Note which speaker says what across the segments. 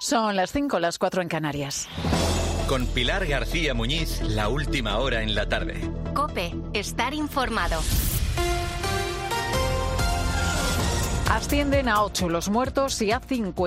Speaker 1: Son las 5, las 4 en Canarias.
Speaker 2: Con Pilar García Muñiz, la última hora en la tarde.
Speaker 3: COPE, estar informado.
Speaker 1: Ascienden a 8 los muertos y a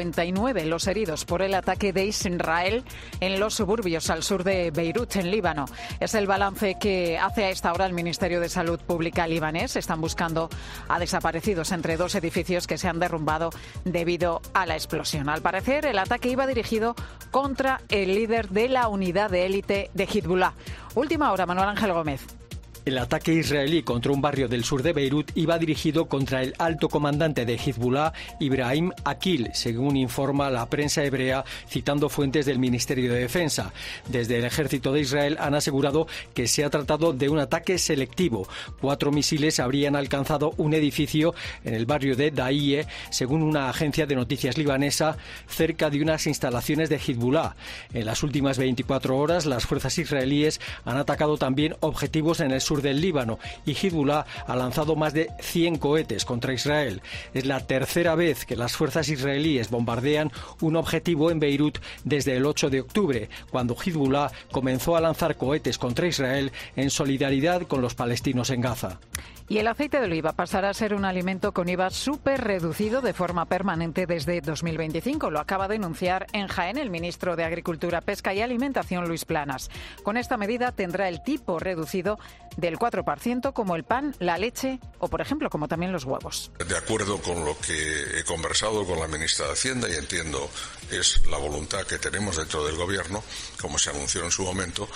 Speaker 1: 59 los heridos por el ataque de Israel en los suburbios al sur de Beirut, en Líbano. Es el balance que hace a esta hora el Ministerio de Salud Pública libanés. Están buscando a desaparecidos entre 2 edificios que se han derrumbado debido a la explosión. Al parecer, el ataque iba dirigido contra el líder de la unidad de élite de Hezbollah. Última hora, Manuel Ángel Gómez.
Speaker 4: El ataque israelí contra un barrio del sur de Beirut iba dirigido contra el alto comandante de Hezbollah, Ibrahim Akil, según informa la prensa hebrea, citando fuentes del Ministerio de Defensa. Desde el ejército de Israel han asegurado que se ha tratado de un ataque selectivo. 4 misiles habrían alcanzado un edificio en el barrio de Dahieh, según una agencia de noticias libanesa, cerca de unas instalaciones de Hezbollah. En las últimas 24 horas, las fuerzas israelíes han atacado también objetivos en el sur del Líbano y Hezbollah ha lanzado más de 100 cohetes contra Israel. Es la tercera vez que las fuerzas israelíes bombardean un objetivo en Beirut desde el 8 de octubre, cuando Hezbollah comenzó a lanzar cohetes contra Israel en solidaridad con los palestinos en Gaza.
Speaker 1: Y el aceite de oliva pasará a ser un alimento con IVA súper reducido de forma permanente desde 2025. Lo acaba de anunciar en Jaén el ministro de Agricultura, Pesca y Alimentación, Luis Planas. Con esta medida tendrá el tipo reducido del 4%, como el pan, la leche o, por ejemplo, como también los huevos.
Speaker 5: De acuerdo con lo que he conversado con la ministra de Hacienda y entiendo es la voluntad que tenemos dentro del Gobierno, como se anunció en su momento,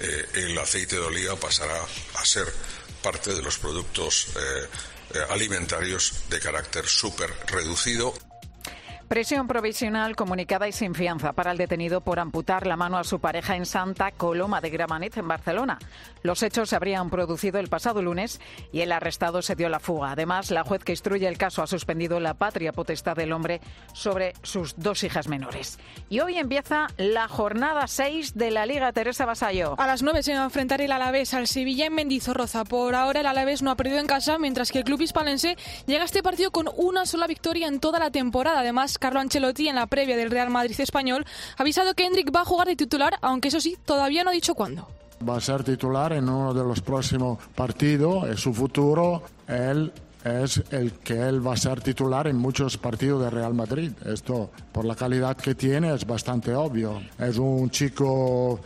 Speaker 5: el aceite de oliva pasará a ser parte de los productos alimentarios de carácter súper reducido.
Speaker 1: Prisión provisional comunicada y sin fianza para el detenido por amputar la mano a su pareja en Santa Coloma de Gramenet, en Barcelona. Los hechos se habrían producido el pasado lunes y el arrestado se dio la fuga. Además, la juez que instruye el caso ha suspendido la patria potestad del hombre sobre sus 2 hijas menores. Y hoy empieza la jornada 6 de la Liga. Teresa Basallo.
Speaker 6: A las 9 se va a enfrentar el Alavés al Sevilla en Mendizorroza. Por ahora el Alavés no ha perdido en casa, mientras que el club hispalense llega a este partido con una sola victoria en toda la temporada. Además, Carlo Ancelotti, en la previa del Real Madrid español, ha avisado que Endrick va a jugar de titular, aunque eso sí, todavía no ha dicho cuándo.
Speaker 7: Va a ser titular en uno de los próximos partidos, en su futuro. Él es el que él va a ser titular en muchos partidos de Real Madrid. Esto, por la calidad que tiene, es bastante obvio. Es un chico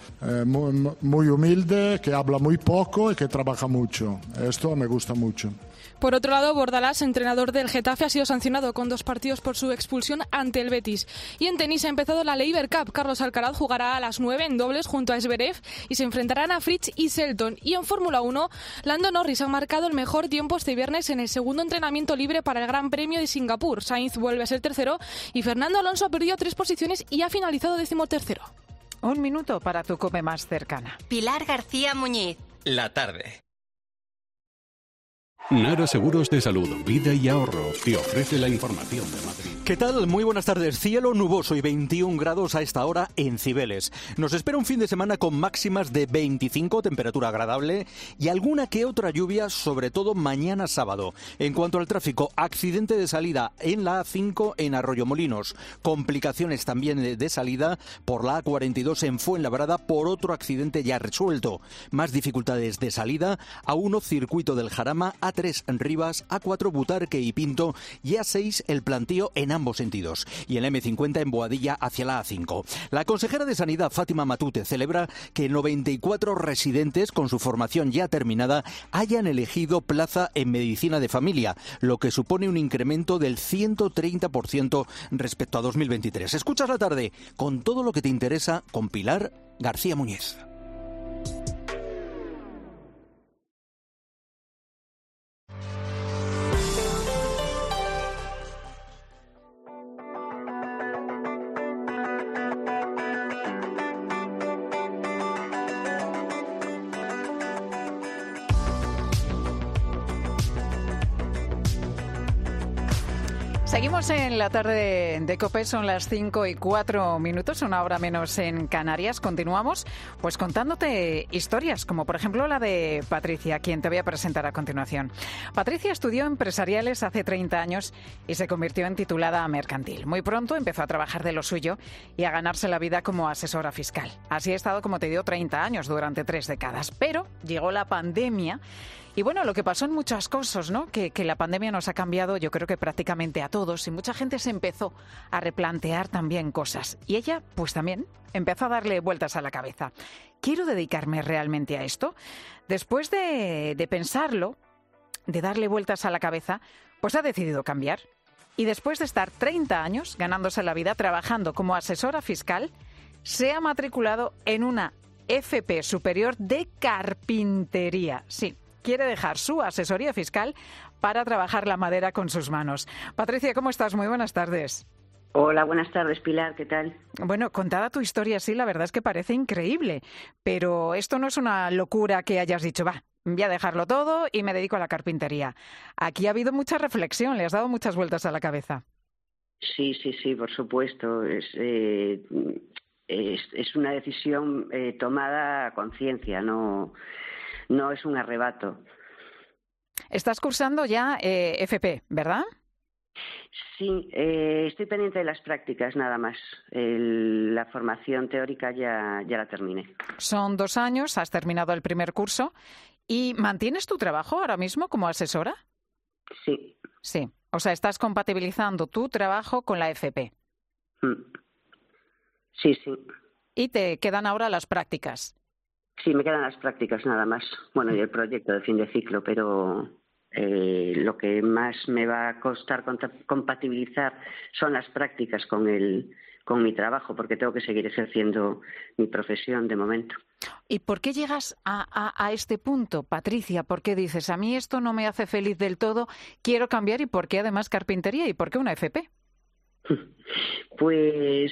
Speaker 7: muy humilde, que habla muy poco y que trabaja mucho. Esto me gusta mucho.
Speaker 6: Por otro lado, Bordalás, entrenador del Getafe, ha sido sancionado con 2 partidos por su expulsión ante el Betis. Y en tenis ha empezado la Laver Cup. Carlos Alcaraz jugará a las 9 en dobles junto a Zverev y se enfrentarán a Fritz y Selton. Y en Fórmula 1, Lando Norris ha marcado el mejor tiempo este viernes en el segundo entrenamiento libre para el Gran Premio de Singapur. Sainz vuelve a ser tercero y Fernando Alonso ha perdido 3 posiciones y ha finalizado 13º.
Speaker 1: 1 minuto para tu COPE más cercana.
Speaker 3: Pilar García Muñiz.
Speaker 2: La tarde.
Speaker 8: Nara Seguros de Salud, Vida y Ahorro te ofrece la información de Madrid.
Speaker 9: ¿Qué tal? Muy buenas tardes. Cielo nuboso y 21 grados a esta hora en Cibeles. Nos espera un fin de semana con máximas de 25, temperatura agradable, y alguna que otra lluvia, sobre todo mañana sábado. En cuanto al tráfico, accidente de salida en la A5 en Arroyomolinos. Complicaciones también de salida por la A42 en Fuenlabrada por otro accidente ya resuelto. Más dificultades de salida, A1 Circuito del Jarama, A3 Rivas, A4 Butarque y Pinto y A6 El Plantío en ambos sentidos. Y el M50 en Boadilla hacia la A5. La consejera de Sanidad, Fátima Matute, celebra que 94 residentes con su formación ya terminada hayan elegido plaza en medicina de familia, lo que supone un incremento del 130% respecto a 2023. Escuchas la tarde con todo lo que te interesa con Pilar García Muñiz.
Speaker 1: Seguimos en la tarde de COPE, son las 5:04, una hora menos en Canarias. Continuamos pues contándote historias, como por ejemplo la de Patricia, quien te voy a presentar a continuación. Patricia estudió empresariales hace 30 años y se convirtió en titulada mercantil. Muy pronto empezó a trabajar de lo suyo y a ganarse la vida como asesora fiscal. Así ha estado, como te digo, 30 años durante 3 décadas. Pero llegó la pandemia. Y bueno, lo que pasó en muchas cosas, ¿no? Que la pandemia nos ha cambiado, yo creo que prácticamente a todos, y mucha gente se empezó a replantear también cosas. Y ella, pues también, empezó a darle vueltas a la cabeza. ¿Quiero dedicarme realmente a esto? Después de pensarlo, de darle vueltas a la cabeza, pues ha decidido cambiar. Y después de estar 30 años ganándose la vida trabajando como asesora fiscal, se ha matriculado en una FP superior de carpintería. Sí. Quiere dejar su asesoría fiscal para trabajar la madera con sus manos. Patricia, ¿cómo estás? Muy buenas tardes.
Speaker 10: Hola, buenas tardes, Pilar, ¿qué tal?
Speaker 1: Bueno, contada tu historia así, la verdad es que parece increíble, pero esto no es una locura que hayas dicho, voy a dejarlo todo y me dedico a la carpintería. Aquí ha habido mucha reflexión, le has dado muchas vueltas a la cabeza.
Speaker 10: Sí, por supuesto. Es una decisión tomada a conciencia, no es un arrebato.
Speaker 1: Estás cursando ya FP, ¿verdad?
Speaker 10: Sí, estoy pendiente de las prácticas nada más. La formación teórica ya la terminé.
Speaker 1: Son 2 años, has terminado el primer curso. ¿Y mantienes tu trabajo ahora mismo como asesora?
Speaker 10: Sí.
Speaker 1: Sí, o sea, estás compatibilizando tu trabajo con la FP.
Speaker 10: Sí.
Speaker 1: ¿Y te quedan ahora las prácticas?
Speaker 10: Sí, me quedan las prácticas nada más. Bueno, y el proyecto de fin de ciclo, pero lo que más me va a costar compatibilizar son las prácticas con mi trabajo, porque tengo que seguir ejerciendo mi profesión de momento.
Speaker 1: ¿Y por qué llegas a este punto, Patricia? ¿Por qué dices, a mí esto no me hace feliz del todo, quiero cambiar? ¿Y por qué además carpintería? ¿Y por qué una FP?
Speaker 10: Pues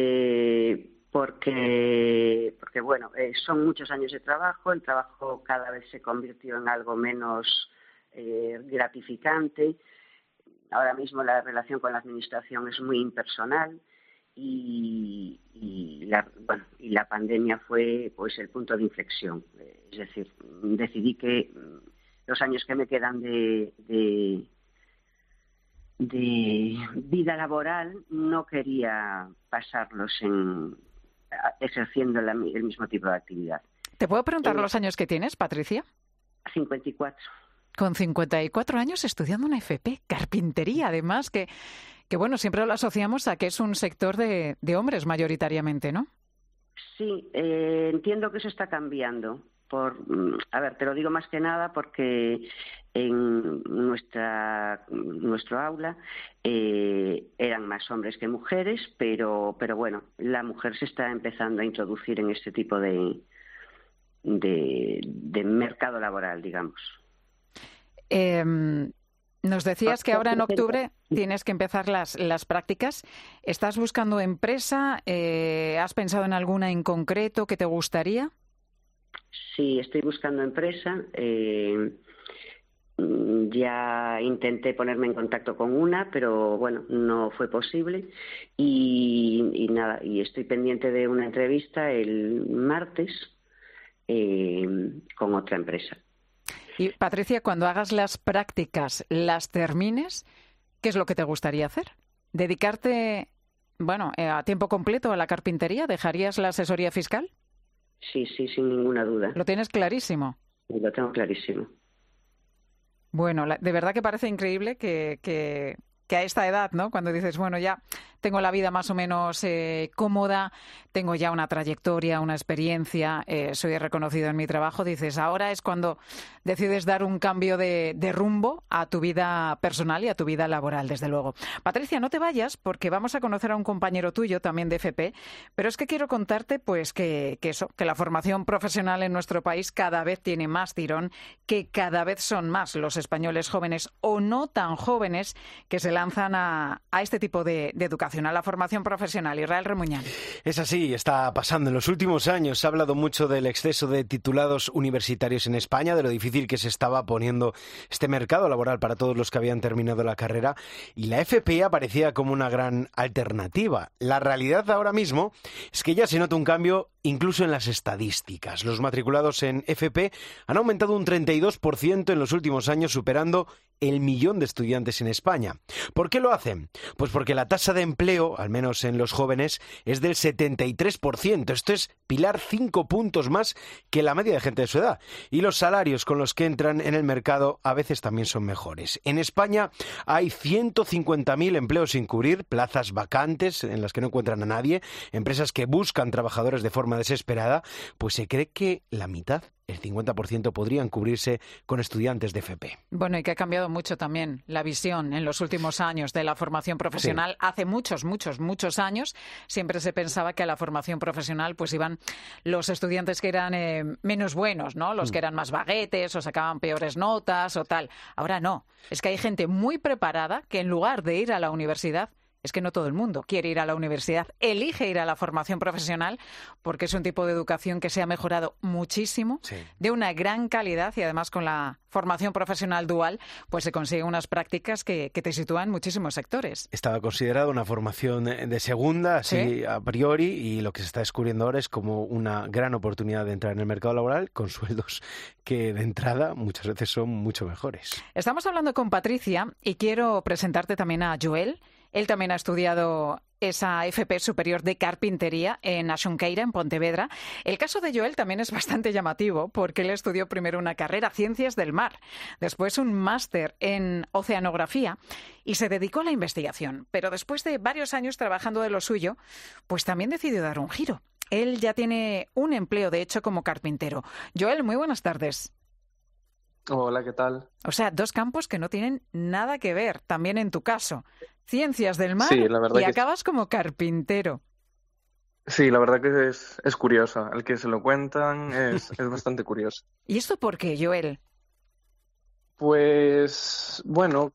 Speaker 10: porque bueno, son muchos años de trabajo, el trabajo cada vez se convirtió en algo menos gratificante. Ahora mismo la relación con la administración es muy impersonal y la pandemia fue pues el punto de inflexión. Es decir, decidí que los años que me quedan de vida laboral no quería pasarlos ejerciendo el mismo tipo de actividad.
Speaker 1: ¿Te puedo preguntar los años que tienes, Patricia?
Speaker 10: 54.
Speaker 1: Con 54 años estudiando una FP, carpintería, además, que bueno, siempre lo asociamos a que es un sector de hombres mayoritariamente, ¿no?
Speaker 10: Sí, entiendo que eso está cambiando. Te lo digo más que nada porque en nuestro aula eran más hombres que mujeres, pero bueno, la mujer se está empezando a introducir en este tipo de mercado laboral, digamos.
Speaker 1: Nos decías que ahora en octubre tienes que empezar las prácticas. ¿Estás buscando empresa? ¿Has pensado en alguna en concreto que te gustaría?
Speaker 10: Sí, estoy buscando empresa. Ya intenté ponerme en contacto con una, pero bueno, no fue posible. Y nada, y estoy pendiente de una entrevista el martes con otra empresa.
Speaker 1: Y Patricia, cuando hagas las prácticas, las termines, ¿qué es lo que te gustaría hacer? ¿Dedicarte, a tiempo completo a la carpintería? ¿Dejarías la asesoría fiscal?
Speaker 10: Sí, sin ninguna duda.
Speaker 1: ¿Lo tienes clarísimo?
Speaker 10: Lo tengo clarísimo.
Speaker 1: Bueno, de verdad que parece increíble que a esta edad, ¿no? Cuando dices, bueno, ya tengo la vida más o menos cómoda, tengo ya una trayectoria, una experiencia, soy reconocido en mi trabajo, dices, ahora es cuando decides dar un cambio de rumbo a tu vida personal y a tu vida laboral, desde luego. Patricia, no te vayas porque vamos a conocer a un compañero tuyo también de FP, pero es que quiero contarte pues que la formación profesional en nuestro país cada vez tiene más tirón, que cada vez son más los españoles jóvenes o no tan jóvenes que se lanzan a este tipo de educación. educación, a la formación profesional. Israel Remuñán.
Speaker 11: Es así, está pasando. En los últimos años se ha hablado mucho del exceso de titulados universitarios en España, de lo difícil que se estaba poniendo este mercado laboral para todos los que habían terminado la carrera, y la FP aparecía como una gran alternativa. La realidad ahora mismo es que ya se nota un cambio incluso en las estadísticas. Los matriculados en FP han aumentado un 32% en los últimos años, superando el 1 millón de estudiantes en España. ¿Por qué lo hacen? Pues porque la tasa de empleo, al menos en los jóvenes, es del 73%. Esto es pilar 5 puntos más que la media de gente de su edad. Y los salarios con los que entran en el mercado a veces también son mejores. En España hay 150.000 empleos sin cubrir, plazas vacantes en las que no encuentran a nadie, empresas que buscan trabajadores de forma desesperada, pues se cree que la mitad, el 50%, podrían cubrirse con estudiantes de FP.
Speaker 1: Bueno, y que ha cambiado mucho también la visión en los últimos años de la formación profesional. Sí. Hace muchos años siempre se pensaba que a la formación profesional pues iban los estudiantes que eran menos buenos, ¿no? Los que eran más vaguetes o sacaban peores notas o tal. Ahora no. Es que hay gente muy preparada que en lugar de ir a la universidad, es que no todo el mundo quiere ir a la universidad, elige ir a la formación profesional porque es un tipo de educación que se ha mejorado muchísimo, sí, de una gran calidad, y además con la formación profesional dual pues se consiguen unas prácticas que te sitúan en muchísimos sectores.
Speaker 11: Estaba considerada una formación de segunda, así ¿sí? A priori, y lo que se está descubriendo ahora es como una gran oportunidad de entrar en el mercado laboral con sueldos que de entrada muchas veces son mucho mejores.
Speaker 1: Estamos hablando con Patricia y quiero presentarte también a Joel. Él también ha estudiado esa FP superior de carpintería en Xunqueira, en Pontevedra. El caso de Joel también es bastante llamativo porque él estudió primero una carrera, Ciencias del Mar, después un máster en Oceanografía y se dedicó a la investigación. Pero después de varios años trabajando de lo suyo, pues también decidió dar un giro. Él ya tiene un empleo, de hecho, como carpintero. Joel, muy buenas tardes.
Speaker 12: Hola, ¿qué tal?
Speaker 1: O sea, dos campos que no tienen nada que ver, también en tu caso. Ciencias del Mar, sí, y acabas como carpintero.
Speaker 12: Sí, la verdad que es curioso. Al que se lo cuentan es bastante curioso.
Speaker 1: ¿Y esto por qué, Joel?
Speaker 12: Pues, bueno,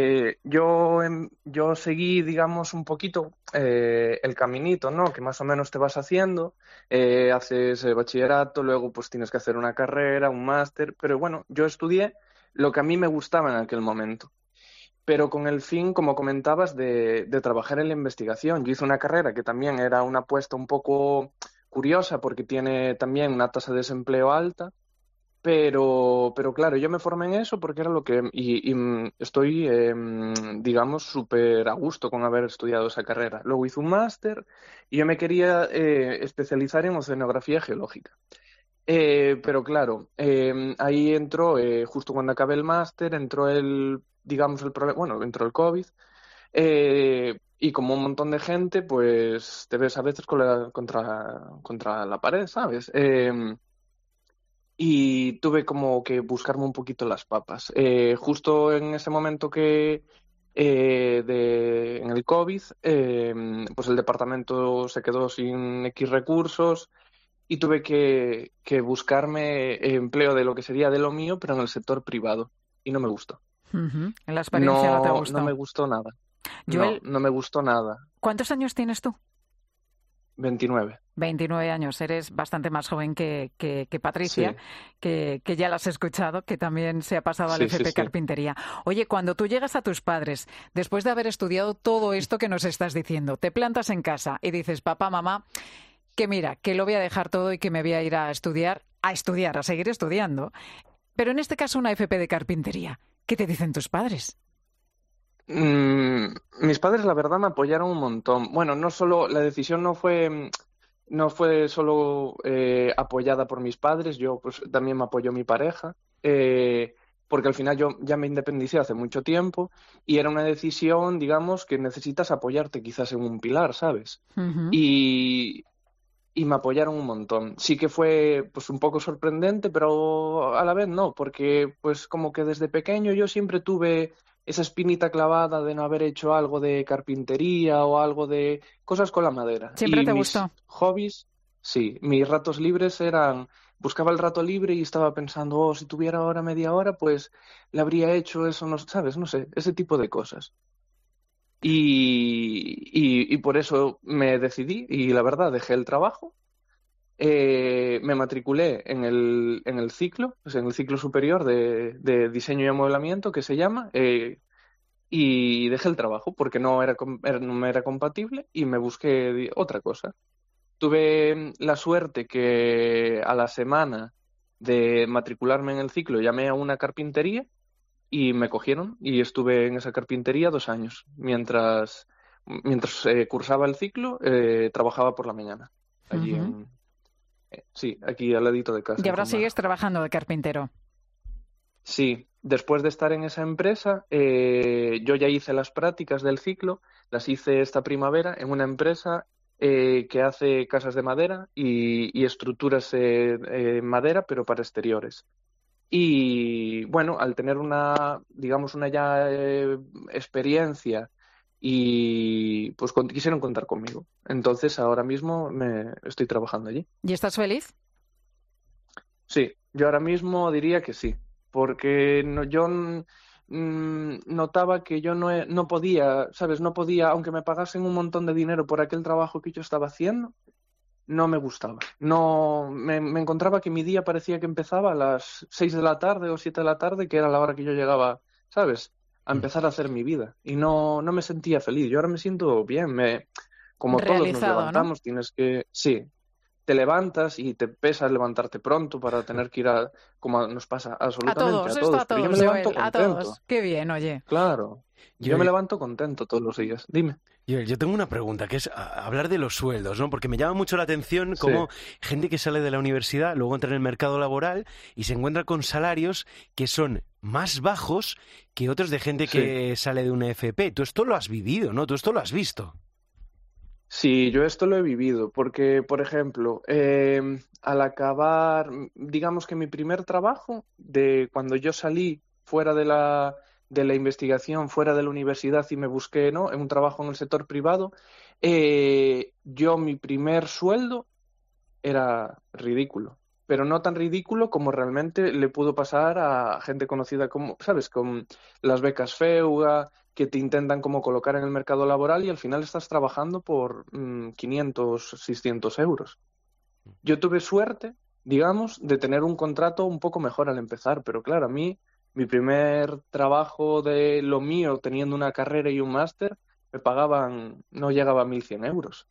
Speaker 12: yo seguí, digamos, un poquito el caminito, ¿no? Que más o menos te vas haciendo. Haces el bachillerato, luego pues tienes que hacer una carrera, un máster. Pero bueno, yo estudié lo que a mí me gustaba en aquel momento. Pero con el fin, como comentabas, de trabajar en la investigación. Yo hice una carrera que también era una apuesta un poco curiosa porque tiene también una tasa de desempleo alta. Pero claro, yo me formé en eso porque era lo que... Y estoy, digamos, súper a gusto con haber estudiado esa carrera. Luego hice un máster y yo me quería especializar en oceanografía geológica. Pero claro, ahí entró, justo cuando acabé el máster, entró el COVID. Y como un montón de gente, pues te ves a veces contra la pared, ¿sabes? Y tuve como que buscarme un poquito las papas. Justo en ese momento que en el COVID, pues el departamento se quedó sin X recursos y tuve que buscarme empleo de lo que sería de lo mío, pero en el sector privado. Y no me gustó.
Speaker 1: Uh-huh. La experiencia no te gustó.
Speaker 12: No me gustó nada.
Speaker 1: Joel,
Speaker 12: no me gustó nada.
Speaker 1: ¿Cuántos años tienes tú?
Speaker 12: 29.
Speaker 1: 29 años, eres bastante más joven que Patricia, sí, que ya la has escuchado, que también se ha pasado al FP Carpintería. Oye, cuando tú llegas a tus padres, después de haber estudiado todo esto que nos estás diciendo, te plantas en casa y dices, papá, mamá, que mira, que lo voy a dejar todo y que me voy a ir a estudiar, a seguir estudiando, pero en este caso una FP de carpintería. ¿Qué te dicen tus padres?
Speaker 12: Mis padres, la verdad, me apoyaron un montón. Bueno, no solo, la decisión no fue solo apoyada por mis padres, yo pues también me apoyó mi pareja, porque al final yo ya me independicé hace mucho tiempo y era una decisión, digamos, que necesitas apoyarte quizás en un pilar, ¿sabes? Uh-huh. Y me apoyaron un montón. Sí que fue pues un poco sorprendente, pero a la vez no, porque pues como que desde pequeño yo siempre tuve esa espinita clavada de no haber hecho algo de carpintería o algo de cosas con la madera.
Speaker 1: ¿Siempre te
Speaker 12: mis
Speaker 1: gustó?
Speaker 12: Hobbies, sí. Mis ratos libres buscaba el rato libre y estaba pensando, si tuviera ahora media hora, pues le habría hecho eso, no, ¿sabes? No sé, ese tipo de cosas. Y Y por eso me decidí y la verdad dejé el trabajo. Me matriculé en el ciclo, o sea, en el ciclo superior de diseño y amueblamiento, que se llama, y dejé el trabajo porque no me era compatible y me busqué otra cosa. Tuve la suerte que a la semana de matricularme en el ciclo llamé a una carpintería y me cogieron y estuve en esa carpintería 2 años. Mientras cursaba el ciclo, trabajaba por la mañana allí sí, aquí al ladito de casa.
Speaker 1: ¿Y ahora sigues trabajando de carpintero?
Speaker 12: Sí, después de estar en esa empresa, yo ya hice las prácticas del ciclo, las hice esta primavera en una empresa que hace casas de madera y estructuras en madera, pero para exteriores. Y bueno, al tener una ya experiencia y pues quisieron contar conmigo. Entonces ahora mismo estoy trabajando allí.
Speaker 1: ¿Y estás feliz?
Speaker 12: Sí, yo ahora mismo diría que sí, porque yo notaba que yo no podía, ¿sabes? No podía, aunque me pagasen un montón de dinero por aquel trabajo que yo estaba haciendo, no me gustaba. No, me encontraba que mi día parecía que empezaba a las 6 de la tarde o 7 de la tarde, que era la hora que yo llegaba, ¿sabes?, a empezar a hacer mi vida. Y no me sentía feliz. Yo ahora me siento bien. Como todos nos levantamos, ¿no? Sí, te levantas y te pesa levantarte pronto para tener que ir como nos pasa absolutamente a todos.
Speaker 1: Pero
Speaker 12: yo me levanto contento.
Speaker 1: A todos. Qué bien, oye.
Speaker 12: Claro. Yo me levanto contento todos los días. Dime.
Speaker 11: Yo tengo una pregunta, que es hablar de los sueldos, ¿no? Porque me llama mucho la atención cómo gente que sale de la universidad luego entra en el mercado laboral y se encuentra con salarios que son más bajos que otros de gente que sale de una FP. Tú esto lo has vivido, ¿no? Tú esto lo has visto.
Speaker 12: Sí, yo esto lo he vivido porque, por ejemplo, al acabar, digamos que mi primer trabajo, de cuando yo salí fuera de la investigación, fuera de la universidad y me busqué, ¿no?, en un trabajo en el sector privado, mi primer sueldo era ridículo, pero no tan ridículo como realmente le pudo pasar a gente conocida como, ¿sabes?, con las becas FEUGA, que te intentan como colocar en el mercado laboral y al final estás trabajando por 500, 600 euros. Yo tuve suerte, digamos, de tener un contrato un poco mejor al empezar, pero claro, a mí mi primer trabajo de lo mío, teniendo una carrera y un máster, me pagaban, no llegaba a 1.100 euros.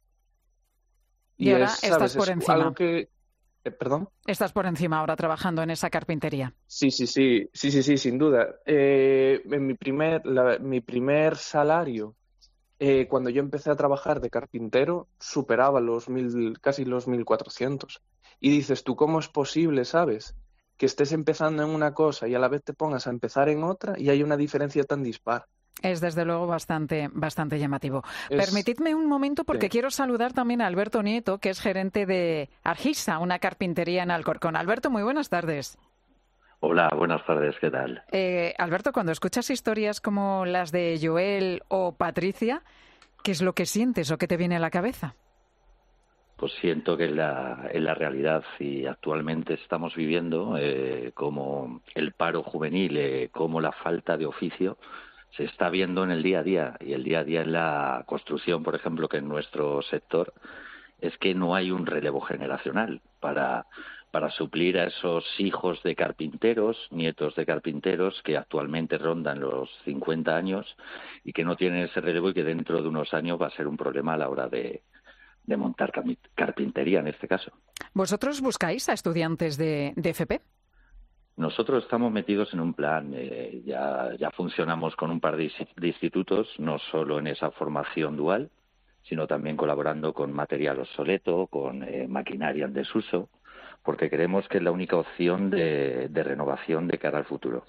Speaker 1: Y ahora estás por encima.
Speaker 12: Algo que... ¿Perdón?
Speaker 1: Estás por encima ahora trabajando en esa carpintería.
Speaker 12: Sí, sin duda. En mi primer salario, cuando yo empecé a trabajar de carpintero, superaba casi los 1.400. Y dices, ¿tú cómo es posible, sabes?, que estés empezando en una cosa y a la vez te pongas a empezar en otra y hay una diferencia tan dispar.
Speaker 1: Es desde luego bastante llamativo. Permitidme un momento porque quiero saludar también a Alberto Nieto, que es gerente de Argisa, una carpintería en Alcorcón. Alberto, muy buenas tardes.
Speaker 13: Hola, buenas tardes, ¿qué tal?
Speaker 1: Alberto, cuando escuchas historias como las de Joel o Patricia, ¿qué es lo que sientes o qué te viene a la cabeza?
Speaker 13: Pues siento que en la realidad y actualmente estamos viviendo como el paro juvenil, como la falta de oficio se está viendo en el día a día. Y el día a día en la construcción, por ejemplo, que en nuestro sector, es que no hay un relevo generacional para suplir a esos hijos de carpinteros, nietos de carpinteros que actualmente rondan los 50 años y que no tienen ese relevo y que dentro de unos años va a ser un problema a la hora de montar carpintería en este caso.
Speaker 1: ¿Vosotros buscáis a estudiantes de FP?
Speaker 13: Nosotros estamos metidos en un plan, ya funcionamos con un par de institutos, no solo en esa formación dual, sino también colaborando con material obsoleto, con maquinaria en desuso, porque creemos que es la única opción de renovación de cara al futuro.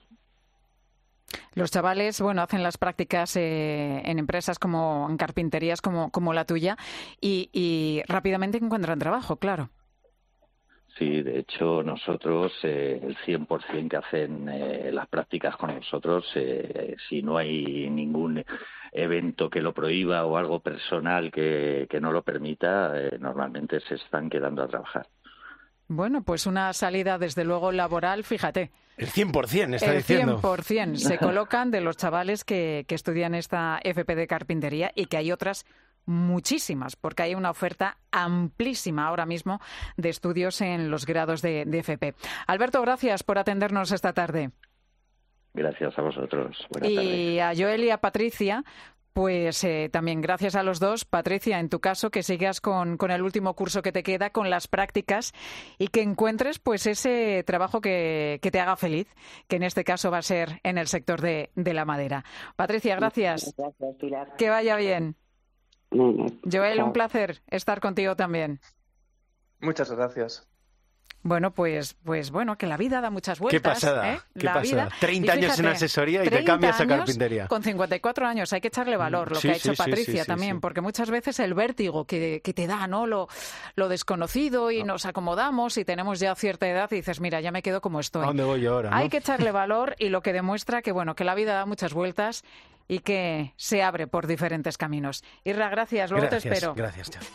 Speaker 1: Los chavales, hacen las prácticas en empresas en carpinterías como la tuya y rápidamente encuentran trabajo, claro.
Speaker 13: Sí, de hecho nosotros, el 100% que hacen las prácticas con nosotros, si no hay ningún evento que lo prohíba o algo personal que no lo permita, normalmente se están quedando a trabajar.
Speaker 1: Bueno, pues una salida desde luego laboral, fíjate.
Speaker 11: El 100% está diciendo.
Speaker 1: El 100% se colocan de los chavales que estudian esta FP de carpintería y que hay otras muchísimas, porque hay una oferta amplísima ahora mismo de estudios en los grados de FP. Alberto, gracias por atendernos esta tarde.
Speaker 13: Gracias a vosotros. Buenas tardes.
Speaker 1: Y a Joel y a Patricia, pues también gracias a los dos. Patricia, en tu caso, que sigas con el último curso que te queda, con las prácticas, y que encuentres pues ese trabajo que te haga feliz, que en este caso va a ser en el sector de la madera. Patricia, gracias.
Speaker 10: Gracias, Pilar.
Speaker 1: Que vaya bien. Joel, un placer estar contigo también.
Speaker 12: Muchas gracias.
Speaker 1: Bueno, pues bueno, que la vida da muchas vueltas.
Speaker 11: Qué pasada,
Speaker 1: ¿eh?
Speaker 11: qué
Speaker 1: La
Speaker 11: pasada.
Speaker 1: vida.
Speaker 11: 30 años en asesoría y te cambias a carpintería.
Speaker 1: Con 54 años hay que echarle valor, lo que ha hecho Patricia también, porque muchas veces el vértigo que te da, ¿no? Lo desconocido, y nos acomodamos y tenemos ya cierta edad y dices, mira, ya me quedo como estoy.
Speaker 11: ¿A dónde voy yo ahora? ¿No?
Speaker 1: Hay que echarle valor, y lo que demuestra que la vida da muchas vueltas y que se abre por diferentes caminos. Irra, gracias, luego te espero.
Speaker 11: Gracias, chao.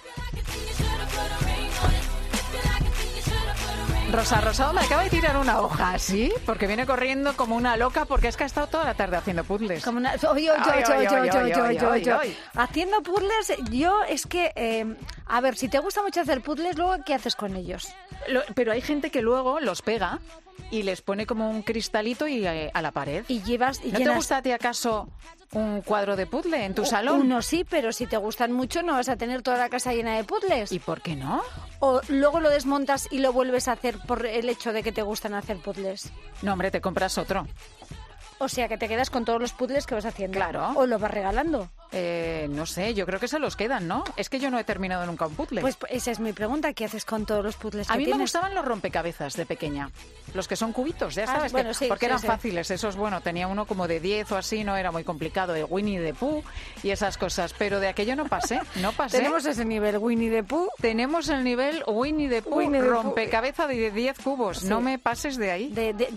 Speaker 1: Rosa Rosado me acaba de tirar una hoja, ¿sí? Porque viene corriendo como una loca, porque es que ha estado toda la tarde haciendo puzzles.
Speaker 14: Como una... Yo. Haciendo puzzles, yo es que... a ver, si te gusta mucho hacer puzzles, luego, ¿qué haces con ellos?
Speaker 1: Pero hay gente que luego los pega y les pone como un cristalito y a la pared.
Speaker 14: Y llevas...
Speaker 1: ¿No te gusta a ti acaso un cuadro de puzzle en tu salón?
Speaker 14: Uno sí, pero si te gustan mucho no vas a tener toda la casa llena de puzzles.
Speaker 1: ¿Y por qué no?
Speaker 14: O luego lo desmontas y lo vuelves a hacer por el hecho de que te gustan hacer puzzles.
Speaker 1: No, hombre, te compras otro.
Speaker 14: O sea, que te quedas con todos los puzzles que vas haciendo.
Speaker 1: Claro.
Speaker 14: O lo vas regalando.
Speaker 1: No sé, yo creo que se los quedan, ¿no? Es que yo no he terminado nunca un puzzle.
Speaker 14: Pues esa es mi pregunta, ¿qué haces con todos los puzzles que tienes?
Speaker 1: A mí me gustaban los rompecabezas de pequeña, los que son cubitos, ya sabes,
Speaker 14: bueno,
Speaker 1: porque eran fáciles, esos, tenía uno como de 10 o así, no era muy complicado, de Winnie the Pooh y esas cosas, pero de aquello no pasé.
Speaker 14: Tenemos ese nivel, Winnie the Pooh.
Speaker 1: Tenemos el nivel Winnie the Pooh, rompecabezas de 10 cubos, sí. No me pases de ahí.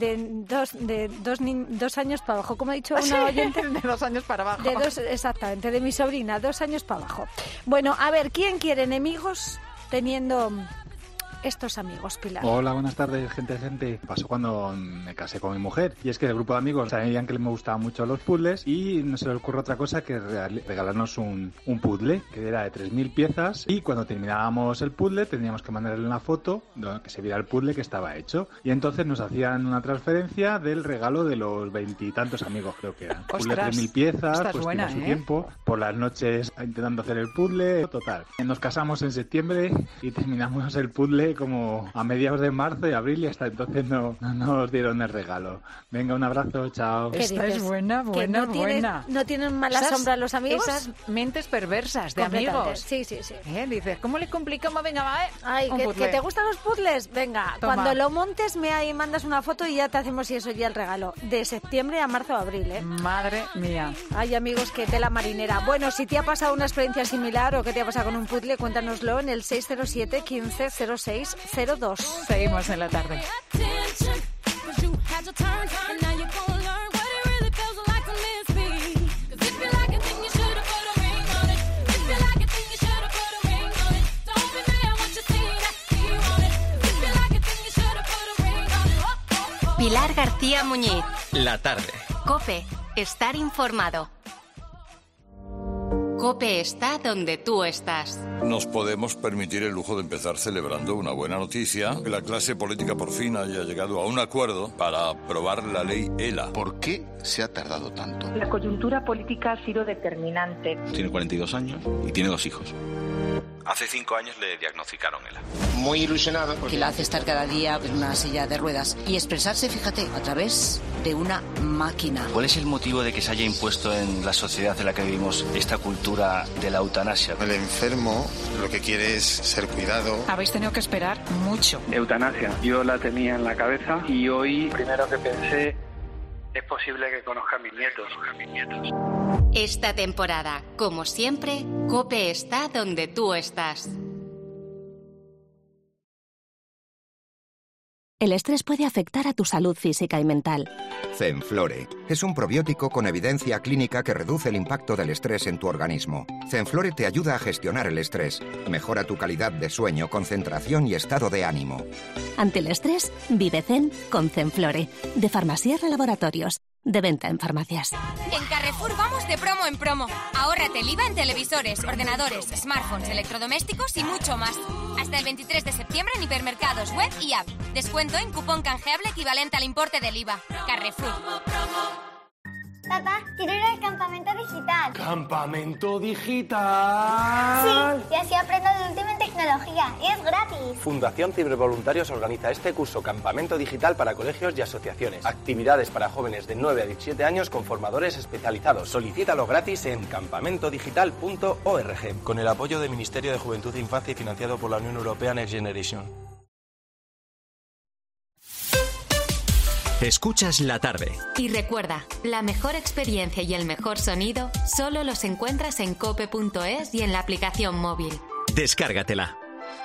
Speaker 14: De 2 años para abajo, como ha dicho una oyente.
Speaker 1: De 2 años para abajo.
Speaker 14: Exactamente, de mi sobrina, 2 años para abajo. Bueno, a ver, ¿quién quiere enemigos teniendo estos amigos, Pilar?
Speaker 15: Hola, buenas tardes, gente. Pasó cuando me casé con mi mujer, y es que el grupo de amigos sabían que me gustaban mucho los puzzles y no se le ocurrió otra cosa que regalarnos un puzzle que era de 3.000 piezas, y cuando terminábamos el puzzle teníamos que mandarle una foto que se viera el puzzle que estaba hecho, y entonces nos hacían una transferencia del regalo de los 20 y tantos amigos, creo que eran. Puzzle de 3.000 piezas, pues buena, su tiempo, por las noches intentando hacer el puzzle, total. Nos casamos en septiembre y terminamos el puzzle como a mediados de marzo y abril, y hasta entonces no nos dieron el regalo. Venga, un abrazo, chao.
Speaker 1: Esta es buena.
Speaker 14: ¿No tienen mala sombra los amigos?
Speaker 1: Esas mentes perversas de amigos.
Speaker 14: Sí.
Speaker 1: Dices, ¿cómo le complicamos? Venga, va,
Speaker 14: Ay, que te gustan los puzzles. Venga, toma. Cuando lo montes me mandas una foto y ya te hacemos eso ya el regalo. De septiembre a marzo o abril, ¿eh?
Speaker 1: Madre mía.
Speaker 14: Ay, amigos, que tela marinera. Bueno, si te ha pasado una experiencia similar o que te ha pasado con un puzzle, cuéntanoslo en el 607 15 06 02.
Speaker 1: Seguimos en la tarde.
Speaker 3: Pilar García Muñiz.
Speaker 2: La tarde.
Speaker 3: COPE. Estar informado. COPE está donde tú estás.
Speaker 16: Nos podemos permitir el lujo de empezar celebrando una buena noticia, que la clase política por fin haya llegado a un acuerdo para aprobar la ley ELA.
Speaker 17: ¿Por qué se ha tardado tanto?
Speaker 18: La coyuntura política ha sido determinante.
Speaker 19: Tiene 42 años y tiene 2 hijos. Hace 5 años le diagnosticaron ELA.
Speaker 17: Muy ilusionado.
Speaker 20: Que la hace estar cada día en una silla de ruedas y expresarse, fíjate, a través de una máquina.
Speaker 19: ¿Cuál es el motivo de que se haya impuesto en la sociedad en la que vivimos esta cultura de la eutanasia?
Speaker 17: El enfermo lo que quiere es ser cuidado.
Speaker 1: Habéis tenido que esperar mucho.
Speaker 21: Eutanasia. Yo la tenía en la cabeza y hoy, primero que pensé, es posible que conozca a mis nietos.
Speaker 3: Esta temporada, como siempre, COPE está donde tú estás.
Speaker 22: El estrés puede afectar a tu salud física y mental.
Speaker 23: Zenflore es un probiótico con evidencia clínica que reduce el impacto del estrés en tu organismo. Zenflore te ayuda a gestionar el estrés, mejora tu calidad de sueño, concentración y estado de ánimo.
Speaker 22: Ante el estrés, vive Zen con Zenflore, de Farmasierra Laboratorios. de venta en farmacias.
Speaker 4: En Carrefour vamos de promo en promo. Ahórrate el IVA en televisores, ordenadores, smartphones, electrodomésticos y mucho más. Hasta el 23 de septiembre en hipermercados, web y app. Descuento en cupón canjeable equivalente al importe del IVA. Carrefour.
Speaker 5: Papá, quiero ir al campamento digital.
Speaker 7: ¿Campamento digital?
Speaker 5: Sí, y así aprendo de última en tecnología. Y es gratis.
Speaker 24: Fundación Cibervoluntarios organiza este curso Campamento Digital para colegios y asociaciones. Actividades para jóvenes de 9 a 17 años con formadores especializados. Solicítalo gratis en campamentodigital.org.
Speaker 25: Con el apoyo del Ministerio de Juventud e Infancia y financiado por la Unión Europea Next Generation.
Speaker 2: Escuchas la tarde.
Speaker 3: Y recuerda, la mejor experiencia y el mejor sonido solo los encuentras en cope.es y en la aplicación móvil.
Speaker 2: Descárgatela.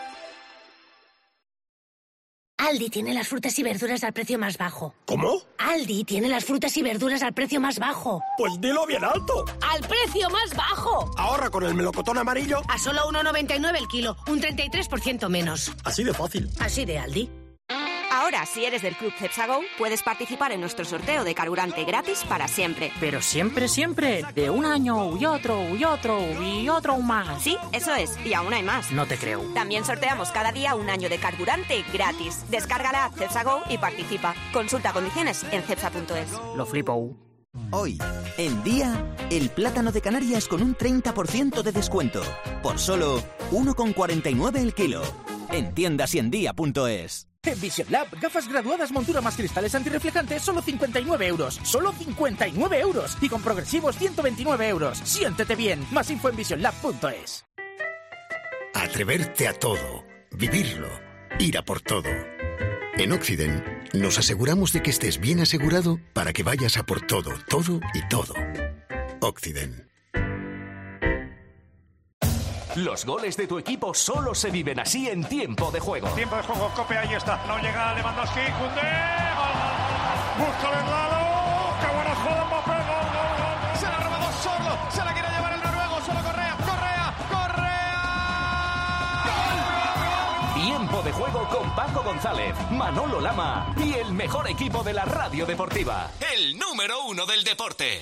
Speaker 26: Aldi tiene las frutas y verduras al precio más bajo.
Speaker 7: ¿Cómo?
Speaker 26: Aldi tiene las frutas y verduras al precio más bajo.
Speaker 7: Pues dilo bien alto.
Speaker 26: ¡Al precio más bajo!
Speaker 7: Ahorra con el melocotón amarillo.
Speaker 26: A solo 1,99 el kilo, un 33% menos.
Speaker 7: Así de fácil.
Speaker 26: Así de Aldi.
Speaker 27: Ahora, si eres del Club CEPSA-GO, puedes participar en nuestro sorteo de carburante gratis para siempre.
Speaker 28: Pero siempre, siempre. De un año y otro y otro y otro más.
Speaker 27: Sí, eso es. Y aún hay más.
Speaker 28: No te creo.
Speaker 27: También sorteamos cada día un año de carburante gratis. Descarga la app CEPSA-GO y participa. Consulta condiciones en cepsa.es.
Speaker 28: Lo flipo.
Speaker 29: Hoy, en Día, el plátano de Canarias con un 30% de descuento. Por solo 1,49 el kilo. En tiendas y en día.es.
Speaker 30: En Vision Lab, gafas graduadas, montura más cristales antirreflejantes, solo 59 euros. ¡Solo 59 euros! Y con progresivos, 129 euros. Siéntete bien. Más info en visionlab.es.
Speaker 31: Atreverte a todo. Vivirlo. Ir a por todo. En Occident, nos aseguramos de que estés bien asegurado para que vayas a por todo, todo y todo. Occident.
Speaker 32: Los goles de tu equipo solo se viven así en tiempo de juego.
Speaker 33: Tiempo de juego, Cope, ahí está. No llega Lewandowski, Koundé. Busca Bernardo. ¡Qué buena jugada, Mbappé! Gol.
Speaker 32: Se la ha robado solo. Se la quiere llevar el noruego. Solo Correa. Tiempo de juego con Paco González, Manolo Lama y el mejor equipo de la radio deportiva. El número 1 del deporte.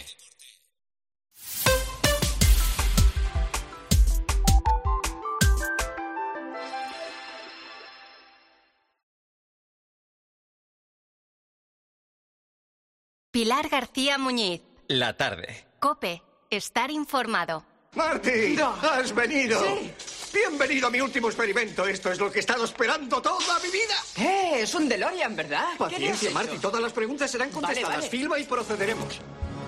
Speaker 3: Pilar García Muñiz.
Speaker 2: La tarde.
Speaker 3: COPE. Estar informado.
Speaker 34: ¡Marty!
Speaker 3: No.
Speaker 34: ¡Has venido!
Speaker 3: Sí.
Speaker 34: Bienvenido a mi último experimento. Esto es lo que he estado esperando toda mi vida.
Speaker 35: Es un DeLorean, ¿verdad?
Speaker 34: Paciencia, Marty. Todas las preguntas serán contestadas.
Speaker 35: Vale.
Speaker 34: Filma y procederemos.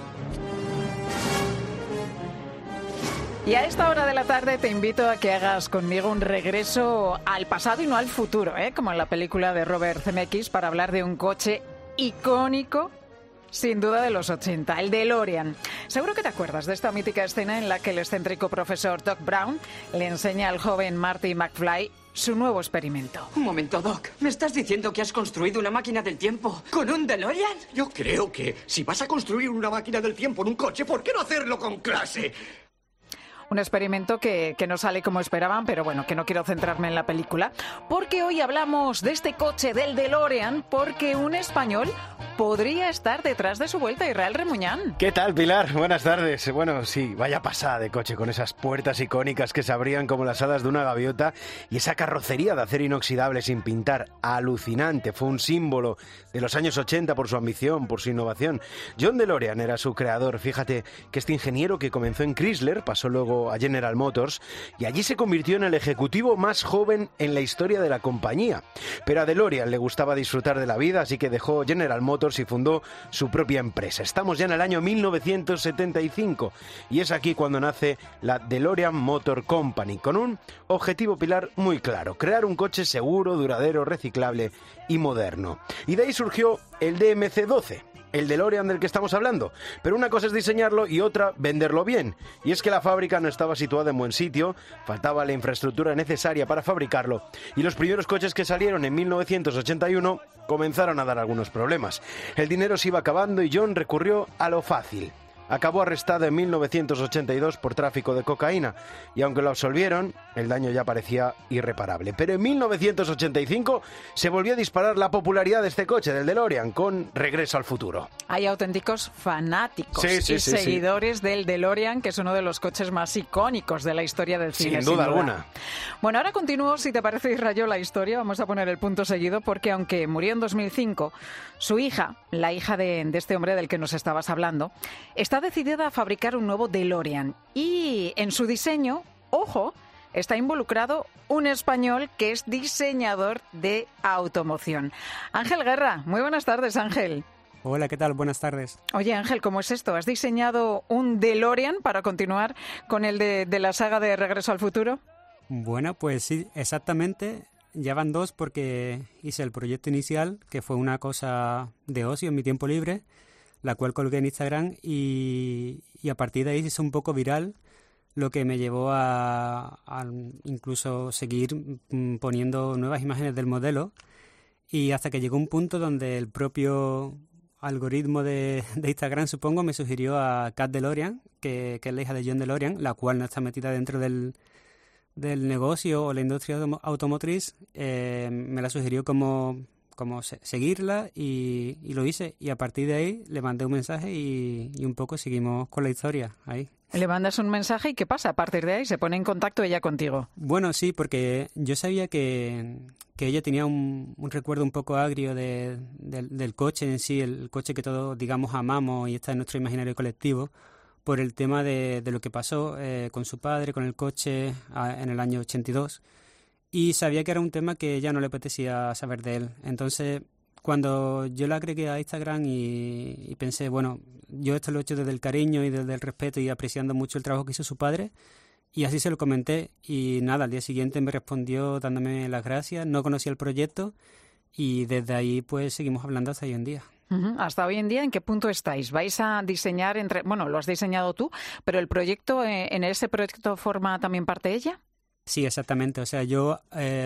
Speaker 1: Y a esta hora de la tarde te invito a que hagas conmigo un regreso al pasado y no al futuro, como en la película de Robert Zemeckis, para hablar de un coche icónico, sin duda, de los 80, el DeLorean. Seguro que te acuerdas de esta mítica escena en la que el excéntrico profesor Doc Brown le enseña al joven Marty McFly su nuevo experimento.
Speaker 35: Un momento, Doc. ¿Me estás diciendo que has construido una máquina del tiempo con un DeLorean?
Speaker 34: Yo creo que si vas a construir una máquina del tiempo en un coche, ¿por qué no hacerlo con clase?
Speaker 1: Un experimento que no sale como esperaban, pero bueno, que no quiero centrarme en la película, porque hoy hablamos de este coche del DeLorean, porque un español podría estar detrás de su vuelta, Israel Remuñán.
Speaker 11: ¿Qué tal, Pilar? Buenas tardes. Bueno, sí, vaya pasada de coche con esas puertas icónicas que se abrían como las alas de una gaviota y esa carrocería de acero inoxidable sin pintar. Alucinante. Fue un símbolo de los años 80 por su ambición, por su innovación. John DeLorean era su creador. Fíjate que este ingeniero que comenzó en Chrysler pasó luego a General Motors y allí se convirtió en el ejecutivo más joven en la historia de la compañía. Pero a DeLorean le gustaba disfrutar de la vida, así que dejó General Motors y fundó su propia empresa. Estamos ya en el año 1975 y es aquí cuando nace la DeLorean Motor Company, con un objetivo, Pilar, muy claro: crear un coche seguro, duradero, reciclable y moderno. Y de ahí surgió el DMC-12, el DeLorean del que estamos hablando. Pero una cosa es diseñarlo y otra venderlo bien. Y es que la fábrica no estaba situada en buen sitio, faltaba la infraestructura necesaria para fabricarlo, y los primeros coches que salieron en 1981 comenzaron a dar algunos problemas. El dinero se iba acabando y John recurrió a lo fácil: acabó arrestado en 1982 por tráfico de cocaína y aunque lo absolvieron, el daño ya parecía irreparable. Pero en 1985 se volvió a disparar la popularidad de este coche, del DeLorean, con Regreso al Futuro.
Speaker 1: Hay auténticos fanáticos y seguidores del DeLorean, que es uno de los coches más icónicos de la historia del cine.
Speaker 11: Sin duda alguna.
Speaker 1: Bueno, ahora continúo, si te parece, Israel, la historia. Vamos a poner el punto seguido, porque aunque murió en 2005, su hija, la hija de este hombre del que nos estabas hablando, está decidida a fabricar un nuevo DeLorean. Y en su diseño, ojo, está involucrado un español que es diseñador de automoción. Ángel Guerra, muy buenas tardes, Ángel.
Speaker 6: Hola, ¿qué tal? Buenas tardes.
Speaker 1: Oye, Ángel, ¿cómo es esto? ¿Has diseñado un DeLorean para continuar con el de la saga de Regreso al Futuro?
Speaker 6: Bueno, pues sí, exactamente. Ya van 2 porque hice el proyecto inicial, que fue una cosa de ocio en mi tiempo libre, la cual colgué en Instagram y a partir de ahí se hizo un poco viral, lo que me llevó a incluso seguir poniendo nuevas imágenes del modelo, y hasta que llegó un punto donde el propio algoritmo de Instagram, supongo, me sugirió a Kat DeLorean, que es la hija de John DeLorean, la cual no está metida dentro del negocio o la industria automotriz. Me la sugirió como seguirla y lo hice, y a partir de ahí le mandé un mensaje y un poco seguimos con la historia ahí.
Speaker 1: Le mandas un mensaje y ¿qué pasa? A partir de ahí se pone en contacto ella contigo.
Speaker 6: Bueno, sí, porque yo sabía que ella tenía un recuerdo un poco agrio del coche en sí, el coche que todos, digamos, amamos y está en nuestro imaginario colectivo, por el tema de lo que pasó con su padre, con el coche en el año 82. Y sabía que era un tema que ella no le apetecía saber de él. Entonces, cuando yo la agregué a Instagram y pensé, bueno, yo esto lo he hecho desde el cariño y desde el respeto y apreciando mucho el trabajo que hizo su padre, y así se lo comenté. Y nada, al día siguiente me respondió dándome las gracias, no conocía el proyecto y desde ahí pues seguimos hablando hasta hoy en día.
Speaker 1: Hasta hoy en día, ¿en qué punto estáis? ¿Vais a diseñar bueno, lo has diseñado tú, pero el proyecto, en ese proyecto forma también parte ella?
Speaker 6: Sí, exactamente. O sea, yo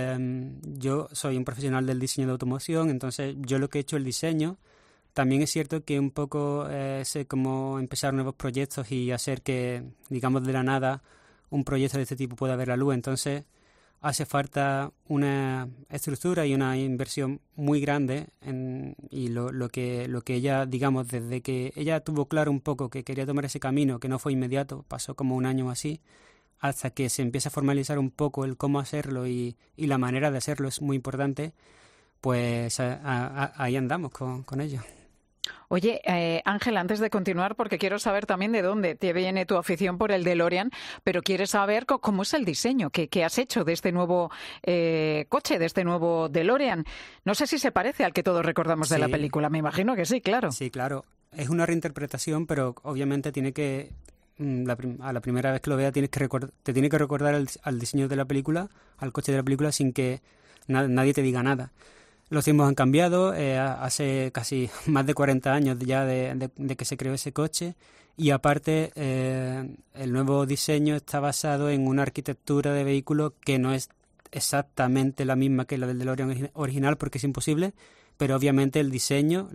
Speaker 6: soy un profesional del diseño de automoción, entonces yo lo que he hecho el diseño. También es cierto que un poco sé cómo empezar nuevos proyectos y hacer que, digamos, de la nada un proyecto de este tipo pueda ver la luz. Entonces hace falta una estructura y una inversión muy grande y lo que ella, digamos, desde que ella tuvo claro un poco que quería tomar ese camino, que no fue inmediato, pasó como un año o así, hasta que se empieza a formalizar un poco el cómo hacerlo y la manera de hacerlo es muy importante, pues ahí andamos con ello.
Speaker 1: Oye, Ángel, antes de continuar, porque quiero saber también de dónde te viene tu afición por el DeLorean, pero quieres saber cómo es el diseño que has hecho de este nuevo coche, de este nuevo DeLorean. No sé si se parece al que todos recordamos de la película, me imagino que sí, claro.
Speaker 6: Sí, claro. Es una reinterpretación, pero obviamente tiene que... a la primera vez que lo veas te tiene que recordar al diseño de la película, al coche de la película, sin que nadie te diga nada. Los tiempos han cambiado, hace casi más de 40 años ya de que se creó ese coche, y aparte el nuevo diseño está basado en una arquitectura de vehículo que no es exactamente la misma que la del DeLorean original, porque es imposible, pero obviamente el diseño,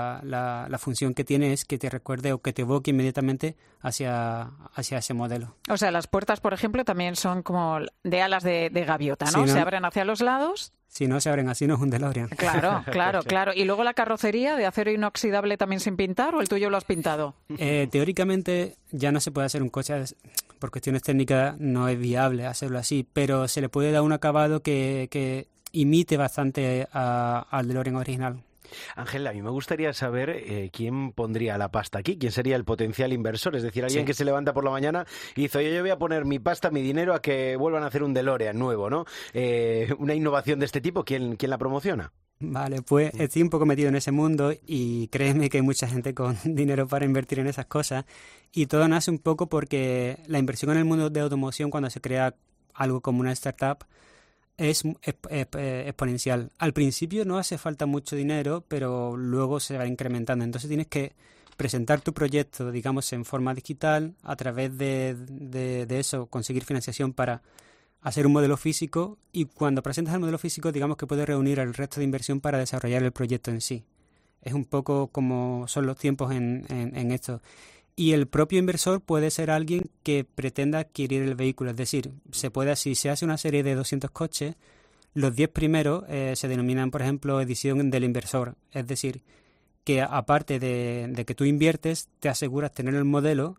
Speaker 6: la función que tiene es que te recuerde o que te evoque inmediatamente hacia ese modelo.
Speaker 1: O sea, las puertas, por ejemplo, también son como de alas de gaviota, ¿no?
Speaker 6: Sí, ¿no?
Speaker 1: Se abren hacia los lados.
Speaker 6: Si no se abren así, no es un DeLorean.
Speaker 1: Claro. ¿Y luego la carrocería de acero inoxidable también sin pintar, o el tuyo lo has pintado?
Speaker 6: Teóricamente ya no se puede hacer un coche, por cuestiones técnicas no es viable hacerlo así, pero se le puede dar un acabado que imite bastante al DeLorean original.
Speaker 11: Ángel, a mí me gustaría saber quién pondría la pasta aquí, quién sería el potencial inversor, es decir, alguien que se levanta por la mañana y dice, oye, yo voy a poner mi pasta, mi dinero a que vuelvan a hacer un DeLorean nuevo, ¿no? Una innovación de este tipo, ¿quién la promociona?
Speaker 6: Vale, pues estoy un poco metido en ese mundo y créeme que hay mucha gente con dinero para invertir en esas cosas, y todo nace un poco porque la inversión en el mundo de automoción, cuando se crea algo como una startup, es exponencial. Al principio no hace falta mucho dinero, pero luego se va incrementando. Entonces tienes que presentar tu proyecto, digamos, en forma digital, a través de eso conseguir financiación para hacer un modelo físico, y cuando presentas el modelo físico, digamos que puedes reunir el resto de inversión para desarrollar el proyecto en sí. Es un poco como son los tiempos en esto. Y el propio inversor puede ser alguien que pretenda adquirir el vehículo. Es decir, si se hace una serie de 200 coches, los 10 primeros se denominan, por ejemplo, edición del inversor. Es decir, que aparte de que tú inviertes, te aseguras tener el modelo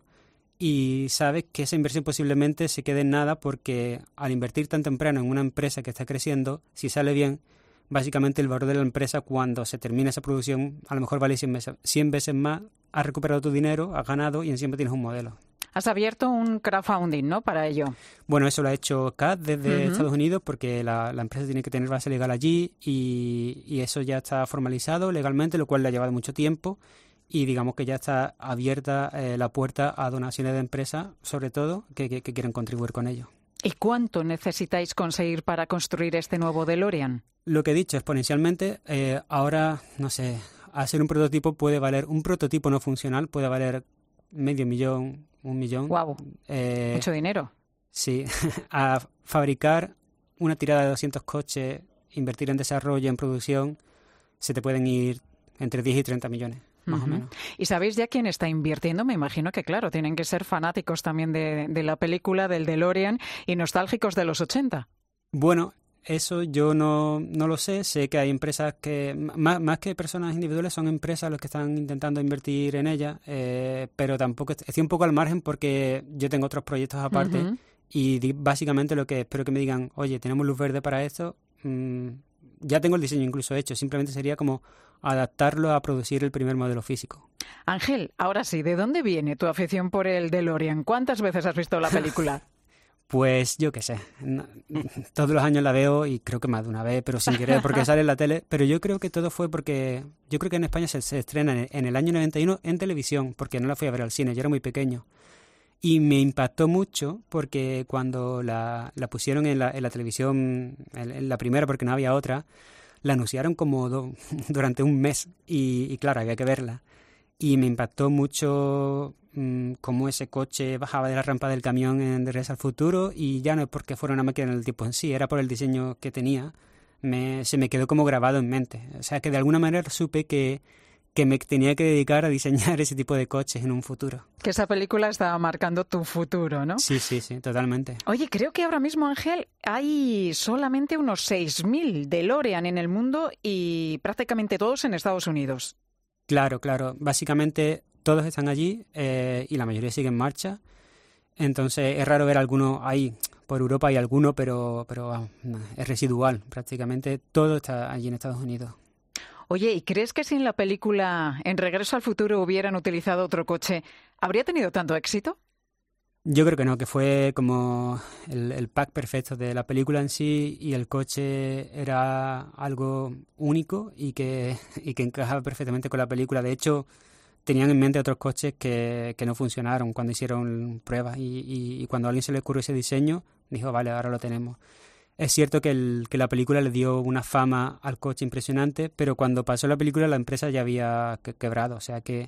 Speaker 6: y sabes que esa inversión posiblemente se quede en nada, porque al invertir tan temprano en una empresa que está creciendo, si sale bien, básicamente el valor de la empresa cuando se termina esa producción a lo mejor vale 100 veces más, has recuperado tu dinero, has ganado y encima tienes un modelo.
Speaker 1: Has abierto un crowdfunding, ¿no?, para ello.
Speaker 6: Bueno, eso lo ha hecho CAD desde Estados Unidos, porque la empresa tiene que tener base legal allí y eso ya está formalizado legalmente, lo cual le ha llevado mucho tiempo y digamos que ya está abierta la puerta a donaciones de empresas, sobre todo, que quieran contribuir con ello.
Speaker 1: ¿Y cuánto necesitáis conseguir para construir este nuevo DeLorean?
Speaker 6: Lo que he dicho, exponencialmente. Ahora, no sé, hacer un prototipo puede valer, un prototipo no funcional puede valer $500,000, $1 millón.
Speaker 1: ¡Guau! Mucho dinero.
Speaker 6: Sí. A fabricar una tirada de 200 coches, invertir en desarrollo, en producción, se te pueden ir entre 10 y 30 millones. Más o menos.
Speaker 1: ¿Y sabéis ya quién está invirtiendo? Me imagino que, claro, tienen que ser fanáticos también de la película, del DeLorean, y nostálgicos de los 80.
Speaker 6: Bueno, eso yo no lo sé. Sé que hay empresas que, más que personas individuales, son empresas los que están intentando invertir en ella, pero tampoco estoy un poco al margen porque yo tengo otros proyectos aparte y básicamente lo que espero que me digan, oye, tenemos luz verde para esto, ya tengo el diseño incluso hecho, simplemente sería como adaptarlo a producir el primer modelo físico.
Speaker 1: Ángel, ahora sí, ¿de dónde viene tu afición por el DeLorean? ¿Cuántas veces has visto la película?
Speaker 6: Pues yo qué sé, todos los años la veo y creo que más de una vez, pero sin querer porque sale en la tele. Pero yo creo que todo fue porque, yo creo que en España se estrena en el año 91 en televisión, porque no la fui a ver al cine, yo era muy pequeño. Y me impactó mucho porque cuando la pusieron en la televisión, en la primera porque no había otra, la anunciaron como durante un mes y claro, había que verla. Y me impactó mucho cómo ese coche bajaba de la rampa del camión en De Regreso al Futuro, y ya no es porque fuera una máquina del tiempo en sí, era por el diseño que tenía. Se me quedó como grabado en mente. O sea, que de alguna manera supe que me tenía que dedicar a diseñar ese tipo de coches en un futuro.
Speaker 1: Que esa película estaba marcando tu futuro, ¿no?
Speaker 6: Sí, totalmente.
Speaker 1: Oye, creo que ahora mismo, Ángel, hay solamente unos 6.000 DeLorean en el mundo y prácticamente todos en Estados Unidos.
Speaker 6: Claro. Básicamente todos están allí y la mayoría sigue en marcha. Entonces es raro ver alguno ahí. Por Europa hay alguno, pero es residual. Prácticamente todo está allí en Estados Unidos.
Speaker 1: Oye, ¿y crees que si en la película En Regreso al Futuro hubieran utilizado otro coche, habría tenido tanto éxito?
Speaker 6: Yo creo que no, que fue como el pack perfecto de la película en sí, y el coche era algo único y que encajaba perfectamente con la película. De hecho, tenían en mente otros coches que no funcionaron cuando hicieron pruebas y cuando a alguien se le ocurrió ese diseño, dijo, vale, ahora lo tenemos. Es cierto que la película le dio una fama al coche impresionante, pero cuando pasó la película la empresa ya había quebrado, o sea que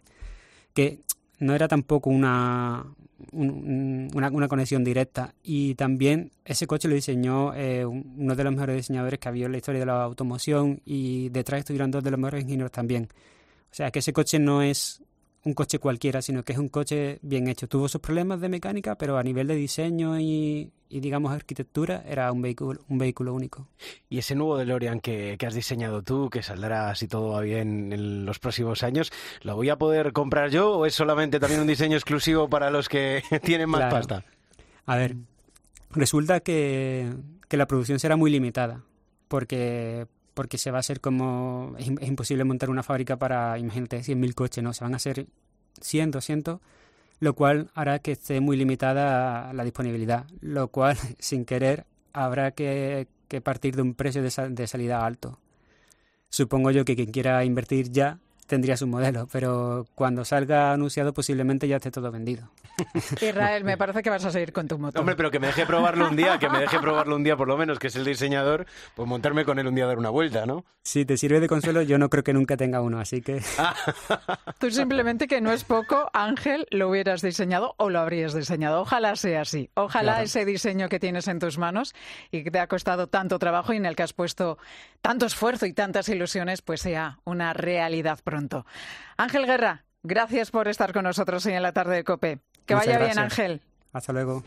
Speaker 6: no era tampoco una conexión directa. Y también ese coche lo diseñó uno de los mejores diseñadores que había en la historia de la automoción, y detrás estuvieron dos de los mejores ingenieros también. O sea que ese coche no es un coche cualquiera, sino que es un coche bien hecho. Tuvo sus problemas de mecánica, pero a nivel de diseño y digamos arquitectura era un vehículo único.
Speaker 11: Y ese nuevo DeLorean que has diseñado tú, que saldrá si todo va bien en los próximos años, ¿lo voy a poder comprar yo o es solamente también un diseño exclusivo para los que tienen más pasta?
Speaker 6: A ver, resulta que la producción será muy limitada, porque se va a hacer como... Es imposible montar una fábrica para, imagínate, 100.000 coches, ¿no? Se van a hacer 100, 200, lo cual hará que esté muy limitada la disponibilidad, lo cual, sin querer, habrá que partir de un precio de salida alto. Supongo yo que quien quiera invertir ya tendría su modelo, pero cuando salga anunciado posiblemente ya esté todo vendido.
Speaker 1: Israel, me parece que vas a seguir con tu motor.
Speaker 11: Hombre, pero que me deje probarlo un día, por lo menos, que es el diseñador, pues montarme con él un día a dar una vuelta, ¿no?
Speaker 6: Si te sirve de consuelo, yo no creo que nunca tenga uno, así que...
Speaker 1: Tú simplemente, que no es poco, Ángel, lo hubieras diseñado o lo habrías diseñado. Ojalá sea así. Ojalá claro. Ese diseño que tienes en tus manos y que te ha costado tanto trabajo y en el que has puesto tanto esfuerzo y tantas ilusiones, pues sea una realidad pronto. Ángel Guerra, Gracias por estar con nosotros en la tarde de COPE. Que
Speaker 6: Muchas
Speaker 1: vaya
Speaker 6: gracias.
Speaker 1: bien, Ángel.
Speaker 6: Hasta luego.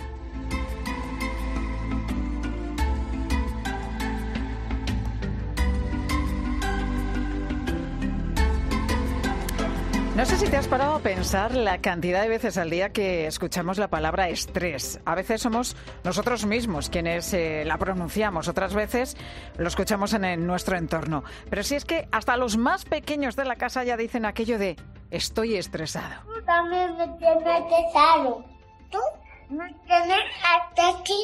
Speaker 1: No sé si te has parado a pensar la cantidad de veces al día que escuchamos la palabra estrés. A veces somos nosotros mismos quienes la pronunciamos, otras veces lo escuchamos en nuestro entorno. Pero si es que hasta los más pequeños de la casa ya dicen aquello de estoy estresado.
Speaker 5: Tú también me tienes estresado. Tú me tienes hasta aquí.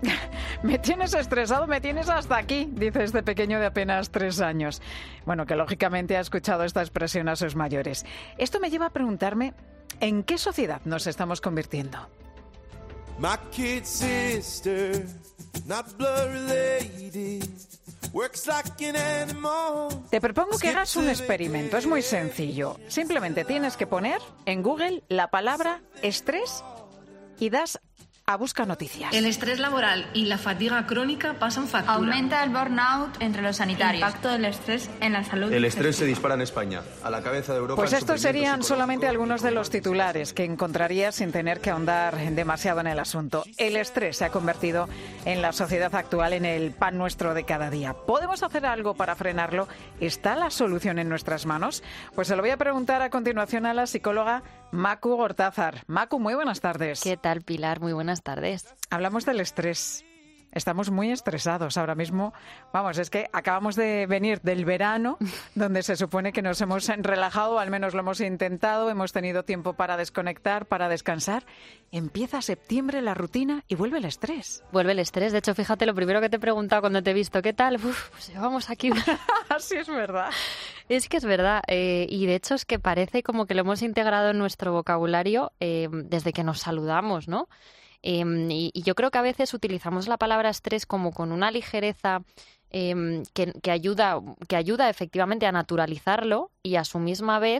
Speaker 1: Me tienes estresado, me tienes hasta aquí, dice este pequeño de apenas 3 años. Bueno, que lógicamente ha escuchado esta expresión a sus mayores. Esto me lleva a preguntarme, ¿en qué sociedad nos estamos convirtiendo?
Speaker 8: My kid sister, not blood related, works like an animal.
Speaker 1: Te propongo que hagas un experimento, es muy sencillo. Simplemente tienes que poner en Google la palabra estrés y das a Busca Noticias.
Speaker 9: El estrés laboral y la fatiga crónica pasan factura.
Speaker 10: Aumenta el burnout entre los sanitarios.
Speaker 9: Impacto del estrés en la salud.
Speaker 12: El estrés se dispara en España, a la cabeza de Europa.
Speaker 1: Pues estos serían solamente algunos de los titulares que encontrarías sin tener que ahondar demasiado en el asunto. El estrés se ha convertido en la sociedad actual en el pan nuestro de cada día. ¿Podemos hacer algo para frenarlo? ¿Está la solución en nuestras manos? Pues se lo voy a preguntar a continuación a la psicóloga Macu Gortázar. Macu, muy buenas tardes.
Speaker 13: ¿Qué tal, Pilar? Muy buenas tardes.
Speaker 1: Hablamos del estrés. Estamos muy estresados ahora mismo. Vamos, es que acabamos de venir del verano, donde se supone que nos hemos relajado, o al menos lo hemos intentado, hemos tenido tiempo para desconectar, para descansar. Empieza septiembre la rutina y vuelve el estrés.
Speaker 13: Vuelve el estrés. De hecho, fíjate, lo primero que te he preguntado cuando te he visto, ¿qué tal? Pues llevamos aquí...
Speaker 1: Así es verdad.
Speaker 13: Es que es verdad. Y de hecho es que parece como que lo hemos integrado en nuestro vocabulario desde que nos saludamos, ¿no? Y yo creo que a veces utilizamos la palabra estrés como con una ligereza que ayuda efectivamente a naturalizarlo y a su misma vez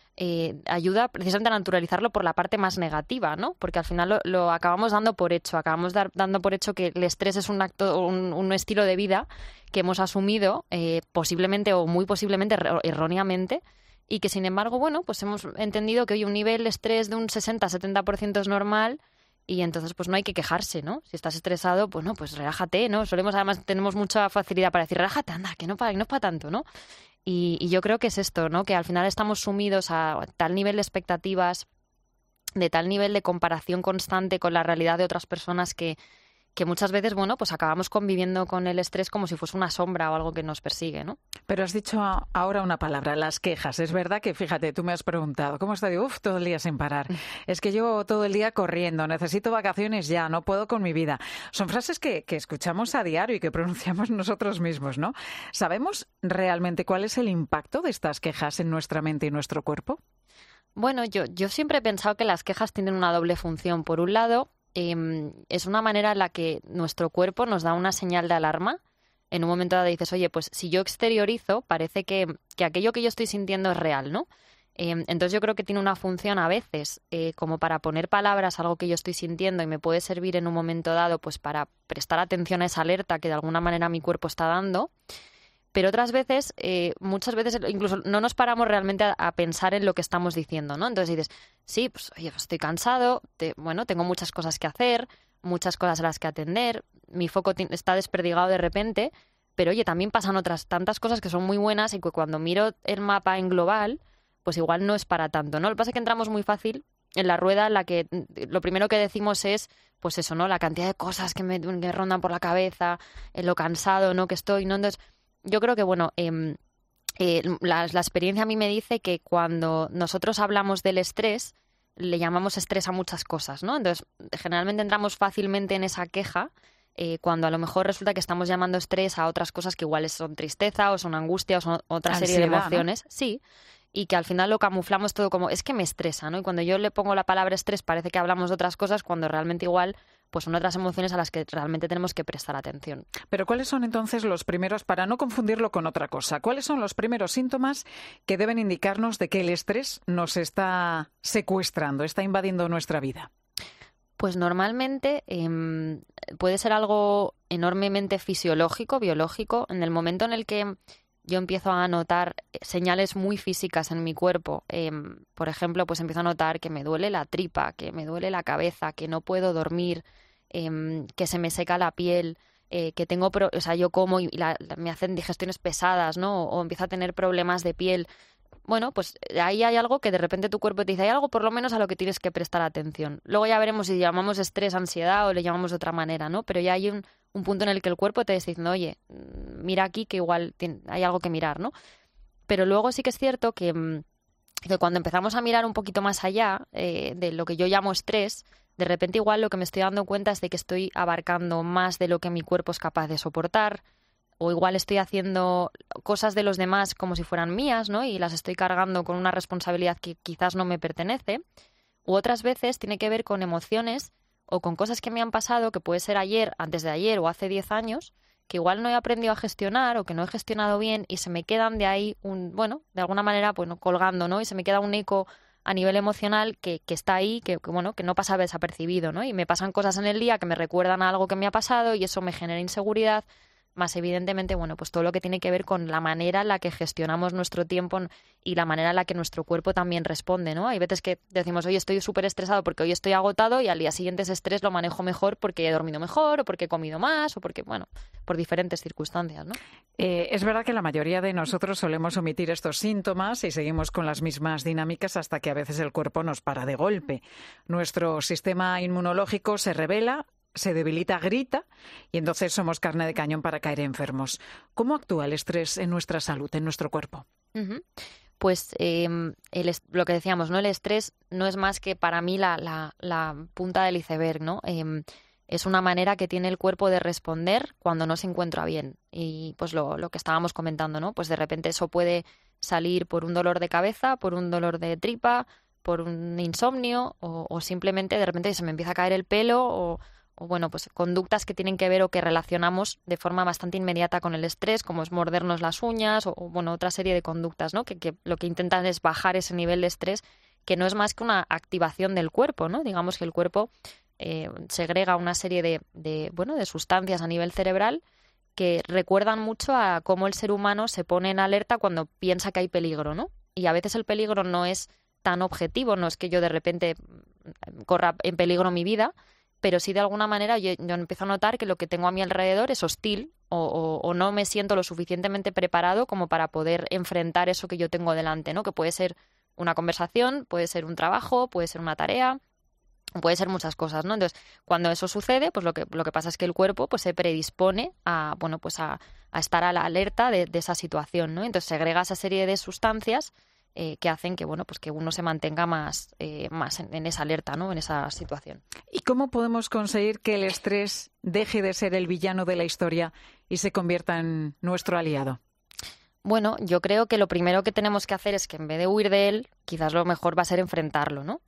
Speaker 13: ayuda precisamente a naturalizarlo por la parte más negativa, ¿no? Porque al final lo acabamos dando por hecho, dando por hecho que el estrés es un acto, un estilo de vida que hemos asumido posiblemente o muy posiblemente erróneamente, y que sin embargo, bueno, pues hemos entendido que hoy un nivel de estrés de un 60-70% es normal. Y entonces, pues no hay que quejarse, ¿no? Si estás estresado, pues no, pues relájate, ¿no? Tenemos mucha facilidad para decir, relájate, anda, que no es para tanto, ¿no? Y yo creo que es esto, ¿no? Que al final estamos sumidos a tal nivel de expectativas, de tal nivel de comparación constante con la realidad de otras personas que muchas veces, bueno, pues acabamos conviviendo con el estrés como si fuese una sombra o algo que nos persigue, ¿no?
Speaker 1: Pero has dicho ahora una palabra, las quejas. Es verdad que, fíjate, tú me has preguntado, ¿cómo estoy? Todo el día sin parar. Es que llevo todo el día corriendo, necesito vacaciones ya, no puedo con mi vida. Son frases que escuchamos a diario y que pronunciamos nosotros mismos, ¿no? ¿Sabemos realmente cuál es el impacto de estas quejas en nuestra mente y nuestro cuerpo?
Speaker 13: Bueno, yo siempre he pensado que las quejas tienen una doble función. Por un lado, es una manera en la que nuestro cuerpo nos da una señal de alarma. En un momento dado dices, oye, pues si yo exteriorizo, parece que aquello que yo estoy sintiendo es real, ¿no? Entonces yo creo que tiene una función a veces como para poner palabras a algo que yo estoy sintiendo y me puede servir en un momento dado pues para prestar atención a esa alerta que de alguna manera mi cuerpo está dando. Pero otras veces, muchas veces incluso no nos paramos realmente a pensar en lo que estamos diciendo, ¿no? Entonces dices, sí, pues oye, pues estoy cansado, tengo muchas cosas que hacer, muchas cosas a las que atender, mi foco está desperdigado de repente, pero oye, también pasan otras tantas cosas que son muy buenas y que cuando miro el mapa en global, pues igual no es para tanto, ¿no? Lo que pasa es que entramos muy fácil en la rueda en la que lo primero que decimos es, pues eso, ¿no? La cantidad de cosas que me rondan por la cabeza, lo cansado, ¿no? Que estoy, ¿no? Entonces, yo creo que, bueno, la experiencia a mí me dice que cuando nosotros hablamos del estrés, le llamamos estrés a muchas cosas, ¿no? Entonces, generalmente entramos fácilmente en esa queja cuando a lo mejor resulta que estamos llamando estrés a otras cosas que igual son tristeza o son angustia o son otra serie de emociones. ¿No? Sí, y que al final lo camuflamos todo como, es que me estresa, ¿no? Y cuando yo le pongo la palabra estrés parece que hablamos de otras cosas cuando realmente igual pues son otras emociones a las que realmente tenemos que prestar atención.
Speaker 1: Pero ¿cuáles son entonces los primeros, para no confundirlo con otra cosa, cuáles son los primeros síntomas que deben indicarnos de que el estrés nos está secuestrando, está invadiendo nuestra vida?
Speaker 13: Pues normalmente puede ser algo enormemente fisiológico, biológico, en el momento en el que yo empiezo a notar señales muy físicas en mi cuerpo. Por ejemplo, pues empiezo a notar que me duele la tripa, que me duele la cabeza, que no puedo dormir, que se me seca la piel, que tengo, o sea, yo como y me hacen digestiones pesadas, ¿no? O empiezo a tener problemas de piel. Bueno, pues ahí hay algo que de repente tu cuerpo te dice, hay algo por lo menos a lo que tienes que prestar atención. Luego ya veremos si llamamos estrés, ansiedad o le llamamos de otra manera, ¿no? Pero ya hay un punto en el que el cuerpo te está diciendo, oye, mira aquí que igual hay algo que mirar, ¿no? Pero luego sí que es cierto que cuando empezamos a mirar un poquito más allá de lo que yo llamo estrés, de repente igual lo que me estoy dando cuenta es de que estoy abarcando más de lo que mi cuerpo es capaz de soportar, o igual estoy haciendo cosas de los demás como si fueran mías, ¿no? Y las estoy cargando con una responsabilidad que quizás no me pertenece. U otras veces tiene que ver con emociones o con cosas que me han pasado, que puede ser ayer, antes de ayer o hace 10 años, que igual no he aprendido a gestionar o que no he gestionado bien y se me quedan de ahí, de alguna manera, pues, colgando, ¿no? Y se me queda un eco a nivel emocional que está ahí, que no pasa desapercibido, ¿no? Y me pasan cosas en el día que me recuerdan a algo que me ha pasado y eso me genera inseguridad, más evidentemente, pues todo lo que tiene que ver con la manera en la que gestionamos nuestro tiempo y la manera en la que nuestro cuerpo también responde, ¿no? Hay veces que decimos, oye, estoy súper estresado porque hoy estoy agotado y al día siguiente ese estrés lo manejo mejor porque he dormido mejor o porque he comido más o porque, por diferentes circunstancias, ¿no?
Speaker 1: Es verdad que la mayoría de nosotros solemos omitir estos síntomas y seguimos con las mismas dinámicas hasta que a veces el cuerpo nos para de golpe. Nuestro sistema inmunológico se revela, se debilita, grita y entonces somos carne de cañón para caer enfermos. ¿Cómo actúa el estrés en nuestra salud, en nuestro cuerpo?
Speaker 13: Uh-huh. Pues lo que decíamos, ¿no? El estrés no es más que para mí la punta del iceberg, ¿no? Es una manera que tiene el cuerpo de responder cuando no se encuentra bien. Y pues lo que estábamos comentando, ¿no? Pues de repente eso puede salir por un dolor de cabeza, por un dolor de tripa, por un insomnio o simplemente de repente se me empieza a caer el pelo o pues conductas que tienen que ver o que relacionamos de forma bastante inmediata con el estrés, como es mordernos las uñas o otra serie de conductas, ¿no? Que lo que intentan es bajar ese nivel de estrés, que no es más que una activación del cuerpo, ¿no? Digamos que el cuerpo segrega una serie de sustancias a nivel cerebral que recuerdan mucho a cómo el ser humano se pone en alerta cuando piensa que hay peligro, ¿no? Y a veces el peligro no es tan objetivo, no es que yo de repente corra en peligro mi vida, pero sí de alguna manera yo empiezo a notar que lo que tengo a mi alrededor es hostil o no me siento lo suficientemente preparado como para poder enfrentar eso que yo tengo delante, ¿no? Que puede ser una conversación, puede ser un trabajo, puede ser una tarea, puede ser muchas cosas, ¿no? Entonces, cuando eso sucede, pues lo que pasa es que el cuerpo pues se predispone a estar a la alerta de esa situación, ¿no? Entonces segrega esa serie de sustancias que hacen que que uno se mantenga más en esa alerta, ¿no? En esa situación.
Speaker 1: ¿Y cómo podemos conseguir que el estrés deje de ser el villano de la historia y se convierta en nuestro aliado?
Speaker 13: Bueno, yo creo que lo primero que tenemos que hacer es que en vez de huir de él, quizás lo mejor va a ser enfrentarlo, ¿no?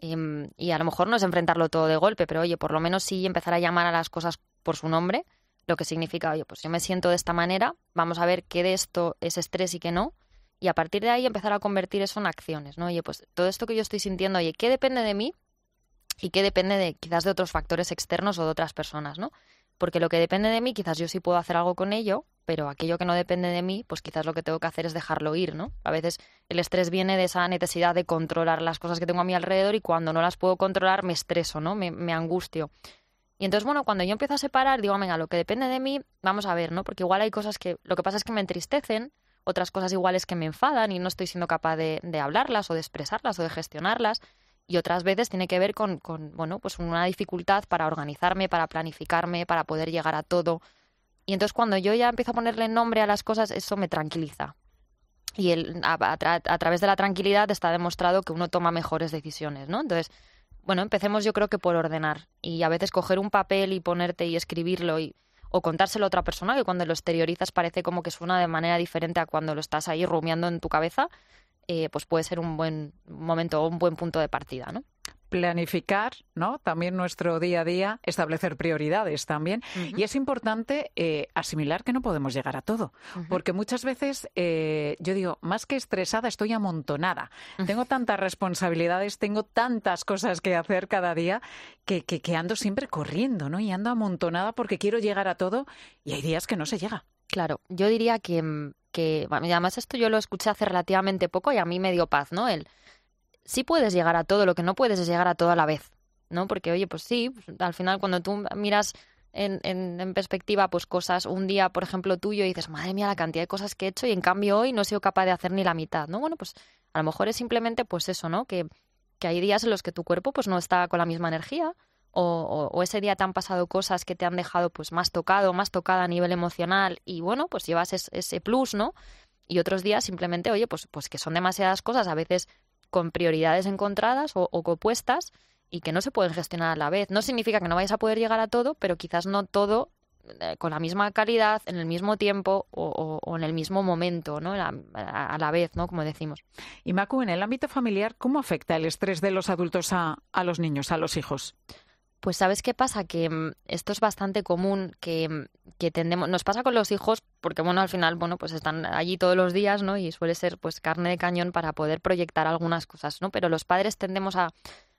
Speaker 13: Y a lo mejor no es enfrentarlo todo de golpe, pero oye, por lo menos sí empezar a llamar a las cosas por su nombre, lo que significa, oye, pues yo me siento de esta manera, vamos a ver qué de esto es estrés y qué no. Y a partir de ahí empezar a convertir eso en acciones, ¿no? Oye, pues todo esto que yo estoy sintiendo, oye, ¿qué depende de mí? Y qué depende quizás de otros factores externos o de otras personas, ¿no? Porque lo que depende de mí, quizás yo sí puedo hacer algo con ello, pero aquello que no depende de mí, pues quizás lo que tengo que hacer es dejarlo ir, ¿no? A veces el estrés viene de esa necesidad de controlar las cosas que tengo a mi alrededor y cuando no las puedo controlar me estreso, ¿no? Me angustio. Y entonces, cuando yo empiezo a separar, digo, venga, lo que depende de mí, vamos a ver, ¿no? Porque igual hay cosas que lo que pasa es que me entristecen, otras cosas iguales que me enfadan y no estoy siendo capaz de hablarlas o de expresarlas o de gestionarlas. Y otras veces tiene que ver con pues una dificultad para organizarme, para planificarme, para poder llegar a todo. Y entonces cuando yo ya empiezo a ponerle nombre a las cosas, eso me tranquiliza. Y a través de la tranquilidad está demostrado que uno toma mejores decisiones, ¿no? Entonces, empecemos yo creo que por ordenar. Y a veces coger un papel y ponerte y escribirlo o contárselo a otra persona, que cuando lo exteriorizas parece como que suena de manera diferente a cuando lo estás ahí rumiando en tu cabeza, pues puede ser un buen momento o un buen punto de partida, ¿no?
Speaker 1: Planificar, ¿no? También nuestro día a día, establecer prioridades también. Uh-huh. Y es importante asimilar que no podemos llegar a todo. Uh-huh. Porque muchas veces yo digo, más que estresada, estoy amontonada. Uh-huh. Tengo tantas responsabilidades, tengo tantas cosas que hacer cada día que ando siempre corriendo, ¿no? Y ando amontonada porque quiero llegar a todo y hay días que no se llega.
Speaker 13: Claro, yo diría que que además esto yo lo escuché hace relativamente poco y a mí me dio paz, ¿no? Sí puedes llegar a todo, lo que no puedes es llegar a todo a la vez, ¿no? Porque, oye, pues sí, al final cuando tú miras en perspectiva pues cosas, un día, por ejemplo, tuyo, y dices, madre mía, la cantidad de cosas que he hecho y en cambio hoy no he sido capaz de hacer ni la mitad, ¿no? Bueno, pues a lo mejor es simplemente pues eso, ¿no? Que hay días en los que tu cuerpo pues no está con la misma energía o ese día te han pasado cosas que te han dejado pues más tocada a nivel emocional y bueno, pues llevas ese plus, ¿no? Y otros días simplemente, oye, pues que son demasiadas cosas, a veces con prioridades encontradas o opuestas y que no se pueden gestionar a la vez. No significa que no vayas a poder llegar a todo, pero quizás no todo con la misma calidad, en el mismo tiempo o en el mismo momento, ¿no? A la vez, ¿no? Como decimos.
Speaker 1: Y Macu, en el ámbito familiar, ¿cómo afecta el estrés de los adultos a los niños, a los hijos?
Speaker 13: Pues ¿sabes qué pasa? Que esto es bastante común, que nos pasa con los hijos porque, bueno, al final, bueno, pues están allí todos los días, ¿no? Y suele ser, pues, carne de cañón para poder proyectar algunas cosas, ¿no? Pero los padres tendemos a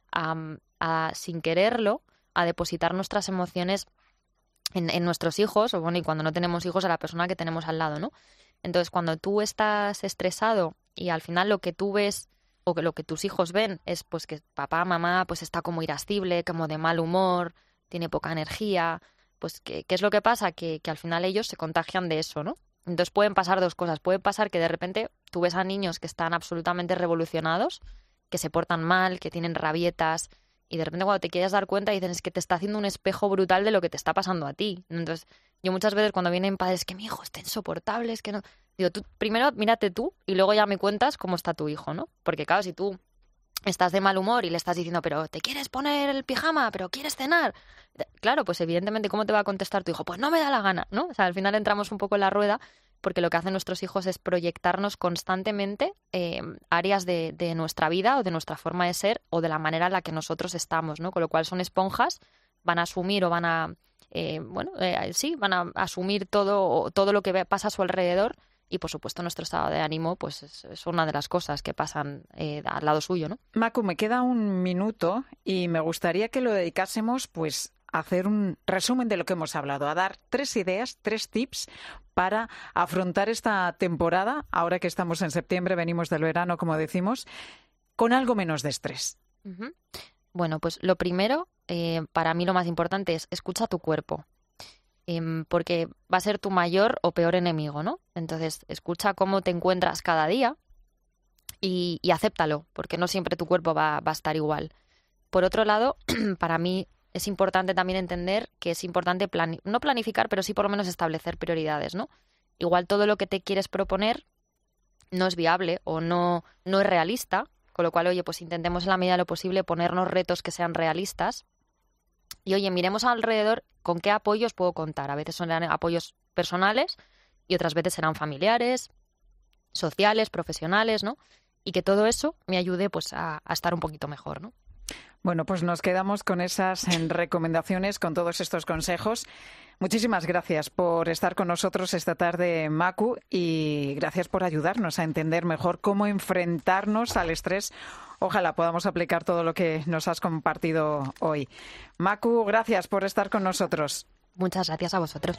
Speaker 13: sin quererlo, a depositar nuestras emociones en nuestros hijos, o bueno, y cuando no tenemos hijos, a la persona que tenemos al lado, ¿no? Entonces, cuando tú estás estresado y al final lo que tú ves o que lo que tus hijos ven es pues que papá, mamá pues está como irascible, como de mal humor, tiene poca energía, pues ¿qué es lo que pasa? Que al final ellos se contagian de eso, ¿no? Entonces pueden pasar dos cosas. Puede pasar que de repente tú ves a niños que están absolutamente revolucionados, que se portan mal, que tienen rabietas, y de repente cuando te quieres dar cuenta dicen es que te está haciendo un espejo brutal de lo que te está pasando a ti. Entonces yo muchas veces cuando vienen padres que mi hijo está insoportable, es que no... Digo, tú primero mírate tú y luego ya me cuentas cómo está tu hijo, ¿no? Porque claro, si tú estás de mal humor y le estás diciendo, pero ¿te quieres poner el pijama? ¿Pero quieres cenar? Claro, pues evidentemente, ¿cómo te va a contestar tu hijo? Pues no me da la gana, ¿no? O sea, al final entramos un poco en la rueda porque lo que hacen nuestros hijos es proyectarnos constantemente áreas de nuestra vida o de nuestra forma de ser o de la manera en la que nosotros estamos, ¿no? Con lo cual son esponjas, van a asumir o van a... van a asumir todo lo que pasa a su alrededor. Y, por supuesto, nuestro estado de ánimo pues es una de las cosas que pasan al lado suyo, ¿no?
Speaker 1: Macu, me queda un minuto y me gustaría que lo dedicásemos pues a hacer un resumen de lo que hemos hablado, a dar 3 ideas, 3 tips para afrontar esta temporada, ahora que estamos en septiembre, venimos del verano, como decimos, con algo menos de estrés.
Speaker 13: Uh-huh. Bueno, pues lo primero, para mí lo más importante es escucha tu cuerpo. Porque va a ser tu mayor o peor enemigo, ¿no? Entonces, escucha cómo te encuentras cada día y acéptalo, porque no siempre tu cuerpo va a estar igual. Por otro lado, para mí es importante también entender que es importante no planificar, pero sí por lo menos establecer prioridades, ¿no? Igual todo lo que te quieres proponer no es viable o no es realista, con lo cual, oye, pues intentemos en la medida de lo posible ponernos retos que sean realistas. Y oye, miremos alrededor con qué apoyos puedo contar. A veces son apoyos personales y otras veces serán familiares, sociales, profesionales, ¿no? Y que todo eso me ayude pues a estar un poquito mejor, ¿no?
Speaker 1: Bueno, pues nos quedamos con esas recomendaciones, con todos estos consejos. Muchísimas gracias por estar con nosotros esta tarde, Macu, y gracias por ayudarnos a entender mejor cómo enfrentarnos al estrés. Ojalá podamos aplicar todo lo que nos has compartido hoy. Macu, gracias por estar con nosotros.
Speaker 13: Muchas gracias a vosotros.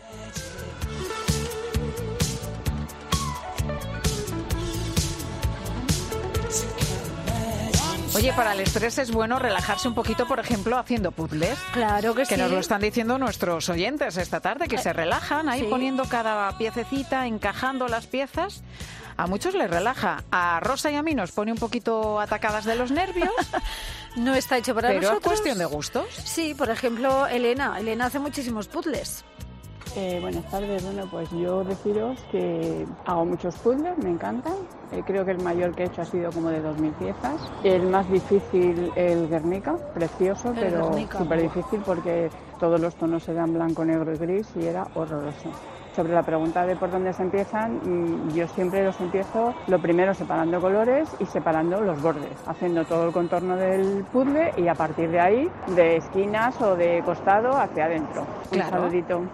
Speaker 1: Oye, para el estrés es bueno relajarse un poquito, por ejemplo, haciendo puzzles.
Speaker 4: Claro que sí.
Speaker 1: Que nos lo están diciendo nuestros oyentes esta tarde, que se relajan ahí poniendo cada piececita, encajando las piezas. A muchos les relaja. A Rosa y a mí nos pone un poquito atacadas de los nervios.
Speaker 4: No está hecho para nosotros.
Speaker 1: Pero es cuestión de gustos.
Speaker 4: Sí, por ejemplo, Elena hace muchísimos puzzles.
Speaker 7: Buenas tardes. Bueno, pues yo deciros que hago muchos puzzles, me encantan. Creo que el mayor que he hecho ha sido como de 2.000 piezas. El más difícil, el Guernica, precioso, pero súper difícil porque todos los tonos eran blanco, negro y gris y era horroroso. Sobre la pregunta de por dónde se empiezan, yo siempre los empiezo lo primero separando colores y separando los bordes, haciendo todo el contorno del puzzle y a partir de ahí, de esquinas o de costado hacia adentro.
Speaker 1: Claro.
Speaker 7: Un saludito.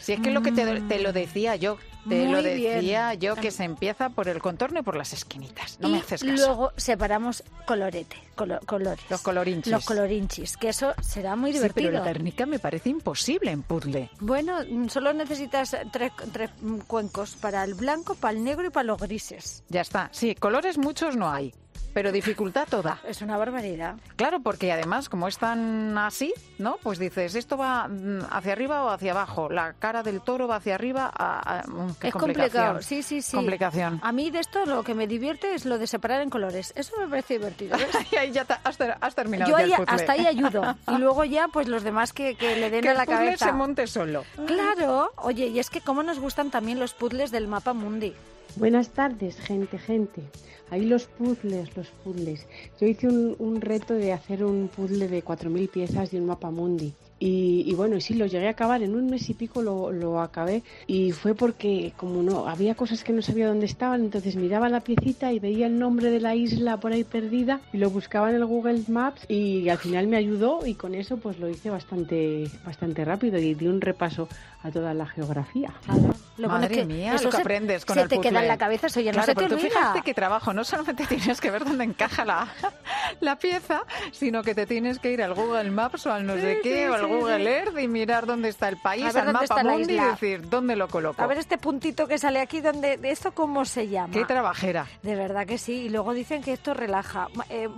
Speaker 1: Si es que lo que te lo decía yo, que se empieza por el contorno y por las esquinitas. No me haces caso.
Speaker 4: Luego separamos colores.
Speaker 1: Los colorinchis.
Speaker 4: Los colorinchis, que eso será muy divertido.
Speaker 1: Pero la Guernica me parece imposible en puzzle.
Speaker 4: Bueno, solo necesitas tres cuencos para el blanco, para el negro y para los grises.
Speaker 1: Ya está. Sí, colores muchos no hay. Pero dificultad toda.
Speaker 4: Es una barbaridad.
Speaker 1: Claro, porque además, como están así, ¿no? Pues dices, esto va hacia arriba o hacia abajo. La cara del toro va hacia arriba.
Speaker 4: Es complicado, sí.
Speaker 1: Complicación.
Speaker 4: A mí de esto lo que me divierte es lo de separar en colores. Eso me parece divertido, ¿ves?
Speaker 1: Ahí ya has terminado.
Speaker 4: Yo
Speaker 1: el puzzle.
Speaker 4: Hasta ahí ayudo. Y luego ya, pues los demás que le den
Speaker 1: que
Speaker 4: a la cabeza.
Speaker 1: Que el puzzle se monte solo.
Speaker 4: Claro. Oye, y es que cómo nos gustan también los puzzles del Mapa Mundi.
Speaker 14: Buenas tardes, gente. Ahí los puzzles. Yo hice un reto de hacer un puzzle de 4.000 piezas de un Mapa Mundi. Y bueno, sí, lo llegué a acabar, en un mes y pico lo acabé, y fue porque como no había cosas que no sabía dónde estaban, entonces miraba la piecita y veía el nombre de la isla por ahí perdida y lo buscaba en el Google Maps y al final me ayudó y con eso pues lo hice bastante rápido y di un repaso a toda la geografía.
Speaker 1: Madre mía, lo que aprendes con el puzzle.
Speaker 4: Se te queda en la cabeza, eso ya no se te olvida.
Speaker 1: Tú fíjate qué trabajo, no solamente tienes que ver dónde encaja la pieza, sino que te tienes que ir al Google Maps o al no sé qué, o al Google Earth y mirar dónde está el país, al Mapa Mundi y decir, ¿dónde lo coloco?
Speaker 4: A ver este puntito que sale aquí, ¿esto cómo se llama?
Speaker 1: ¡Qué trabajera!
Speaker 4: De verdad que sí, y luego dicen que esto relaja.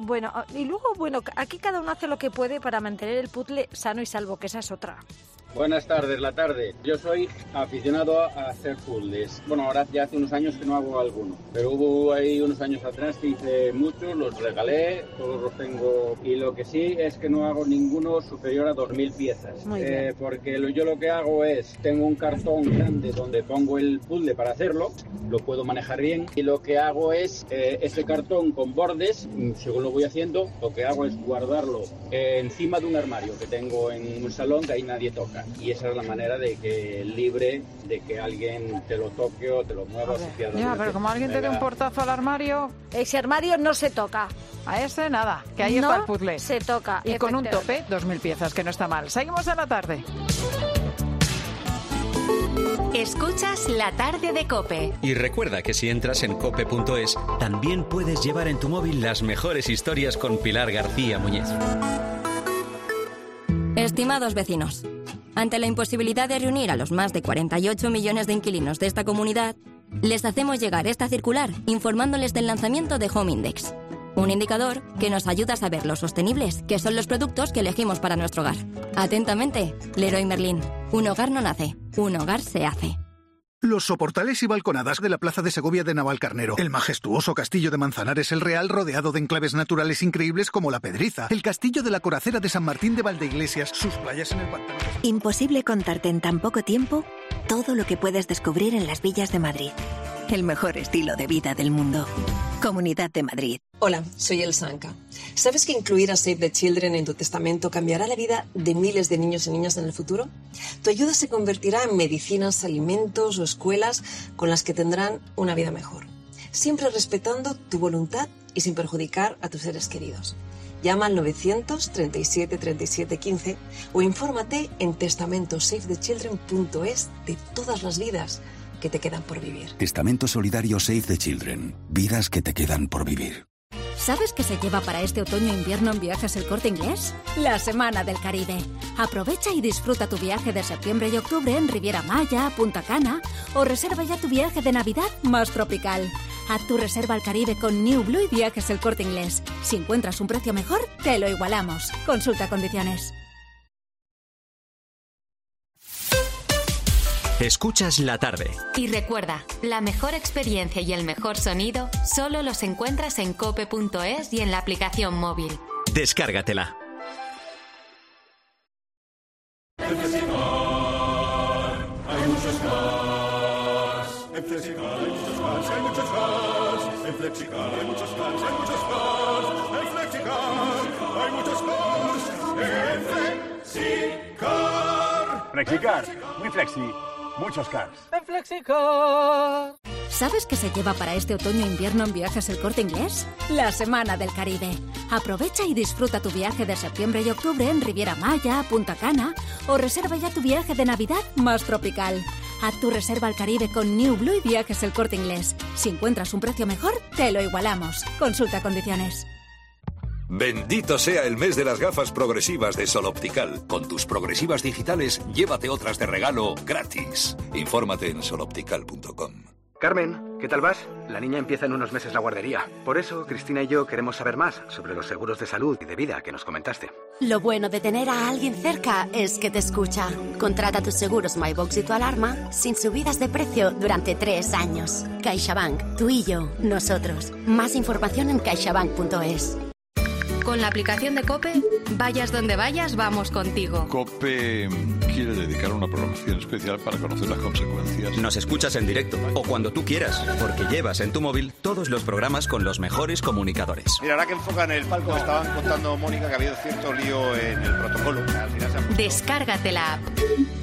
Speaker 4: Aquí cada uno hace lo que puede para mantener el puzzle sano y salvo, que esa es otra.
Speaker 15: Buenas tardes, la tarde. Yo soy aficionado a hacer puzzles. Bueno, ahora ya hace unos años que no hago alguno, pero hubo ahí unos años atrás que hice muchos, los regalé, todos los tengo, y lo que sí es que no hago ninguno superior a 2.000 piezas.
Speaker 4: Muy bien.
Speaker 15: Porque yo lo que hago es, tengo un cartón grande donde pongo el puzzle para hacerlo, lo puedo manejar bien, y lo que hago es, ese cartón con bordes, según lo voy haciendo, lo que hago es guardarlo encima de un armario que tengo en un salón que ahí nadie toca. Y esa es la manera de que libre de que alguien te lo toque o te lo mueva.
Speaker 1: Pero como alguien te dé un portazo al armario...
Speaker 4: Ese armario no se toca.
Speaker 1: A ese nada, que ahí está el puzzle.
Speaker 4: Se toca.
Speaker 1: Y con un tope, 2.000 piezas, que no está mal. Seguimos a la tarde.
Speaker 3: Escuchas La Tarde de COPE.
Speaker 2: Y recuerda que si entras en cope.es, también puedes llevar en tu móvil las mejores historias con Pilar García Muñiz.
Speaker 16: Estimados vecinos, ante la imposibilidad de reunir a los más de 48 millones de inquilinos de esta comunidad, les hacemos llegar esta circular informándoles del lanzamiento de Home Index, un indicador que nos ayuda a saber lo sostenibles que son los productos que elegimos para nuestro hogar. Atentamente, Leroy Merlin. Un hogar no nace, un hogar se hace.
Speaker 17: Los soportales y balconadas de la Plaza de Segovia de Navalcarnero, el majestuoso castillo de Manzanares el Real rodeado de enclaves naturales increíbles como La Pedriza, el castillo de la Coracera de San Martín de Valdeiglesias, sus playas en el pantano.
Speaker 18: Imposible contarte en tan poco tiempo todo lo que puedes descubrir en las villas de Madrid. El mejor estilo de vida del mundo. Comunidad de Madrid.
Speaker 19: Hola, soy El Sanca. ¿Sabes que incluir a Save the Children en tu testamento cambiará la vida de miles de niños y niñas en el futuro? Tu ayuda se convertirá en medicinas, alimentos o escuelas con las que tendrán una vida mejor. Siempre respetando tu voluntad y sin perjudicar a tus seres queridos. Llama al 937 37 15 o infórmate en testamentosavethechildren.es de todas las vidas que te quedan por vivir.
Speaker 20: Testamento solidario Save the Children. Vidas que te quedan por vivir.
Speaker 21: ¿Sabes qué se lleva para este otoño e invierno en Viajes El Corte Inglés? La Semana del Caribe. Aprovecha y disfruta tu viaje de septiembre y octubre en Riviera Maya, Punta Cana, o reserva ya tu viaje de Navidad más tropical. Haz tu reserva al Caribe con New Blue y Viajes El Corte Inglés. Si encuentras un precio mejor, te lo igualamos. Consulta condiciones.
Speaker 2: Escuchas La Tarde.
Speaker 3: Y recuerda, la mejor experiencia y el mejor sonido solo los encuentras en cope.es y en la aplicación móvil.
Speaker 2: Descárgatela.
Speaker 8: En Flexicar hay muchos cars. En Flexicar hay muchos cars, hay muchos cars. En Flexicar hay muchos cars, hay muchos cars. En Flexicar hay muchos cars. En Flexicar.
Speaker 22: Flexicar, muy flexi. Muchos cars.
Speaker 30: En Flexicar.
Speaker 21: ¿Sabes qué se lleva para este otoño-invierno en Viajes El Corte Inglés? La Semana del Caribe. Aprovecha y disfruta tu viaje de septiembre y octubre en Riviera Maya, Punta Cana o reserva ya tu viaje de Navidad más tropical. Haz tu reserva al Caribe con New Blue y Viajes El Corte Inglés. Si encuentras un precio mejor, te lo igualamos. Consulta condiciones.
Speaker 6: Bendito sea el mes de las gafas progresivas de Sol Optical. Con tus progresivas digitales, llévate otras de regalo gratis. Infórmate en soloptical.com.
Speaker 11: Carmen, ¿qué tal vas? La niña empieza en unos meses la guardería. Por eso, Cristina y yo queremos saber más sobre los seguros de salud y de vida que nos comentaste.
Speaker 22: Lo bueno de tener a alguien cerca es que te escucha. Contrata tus seguros MyBox y tu alarma sin subidas de precio durante 3 años. CaixaBank, tú y yo, nosotros. Más información en caixabank.es.
Speaker 3: Con la aplicación de COPE, vayas donde vayas, vamos contigo.
Speaker 23: COPE quiere dedicar una programación especial para conocer las consecuencias.
Speaker 2: Nos escuchas en directo o cuando tú quieras, porque llevas en tu móvil todos los programas con los mejores comunicadores.
Speaker 24: Mira, ahora que enfocan el palco, me estaban contando, Mónica, que ha habido cierto lío en el protocolo. Al final
Speaker 3: Descárgate la app.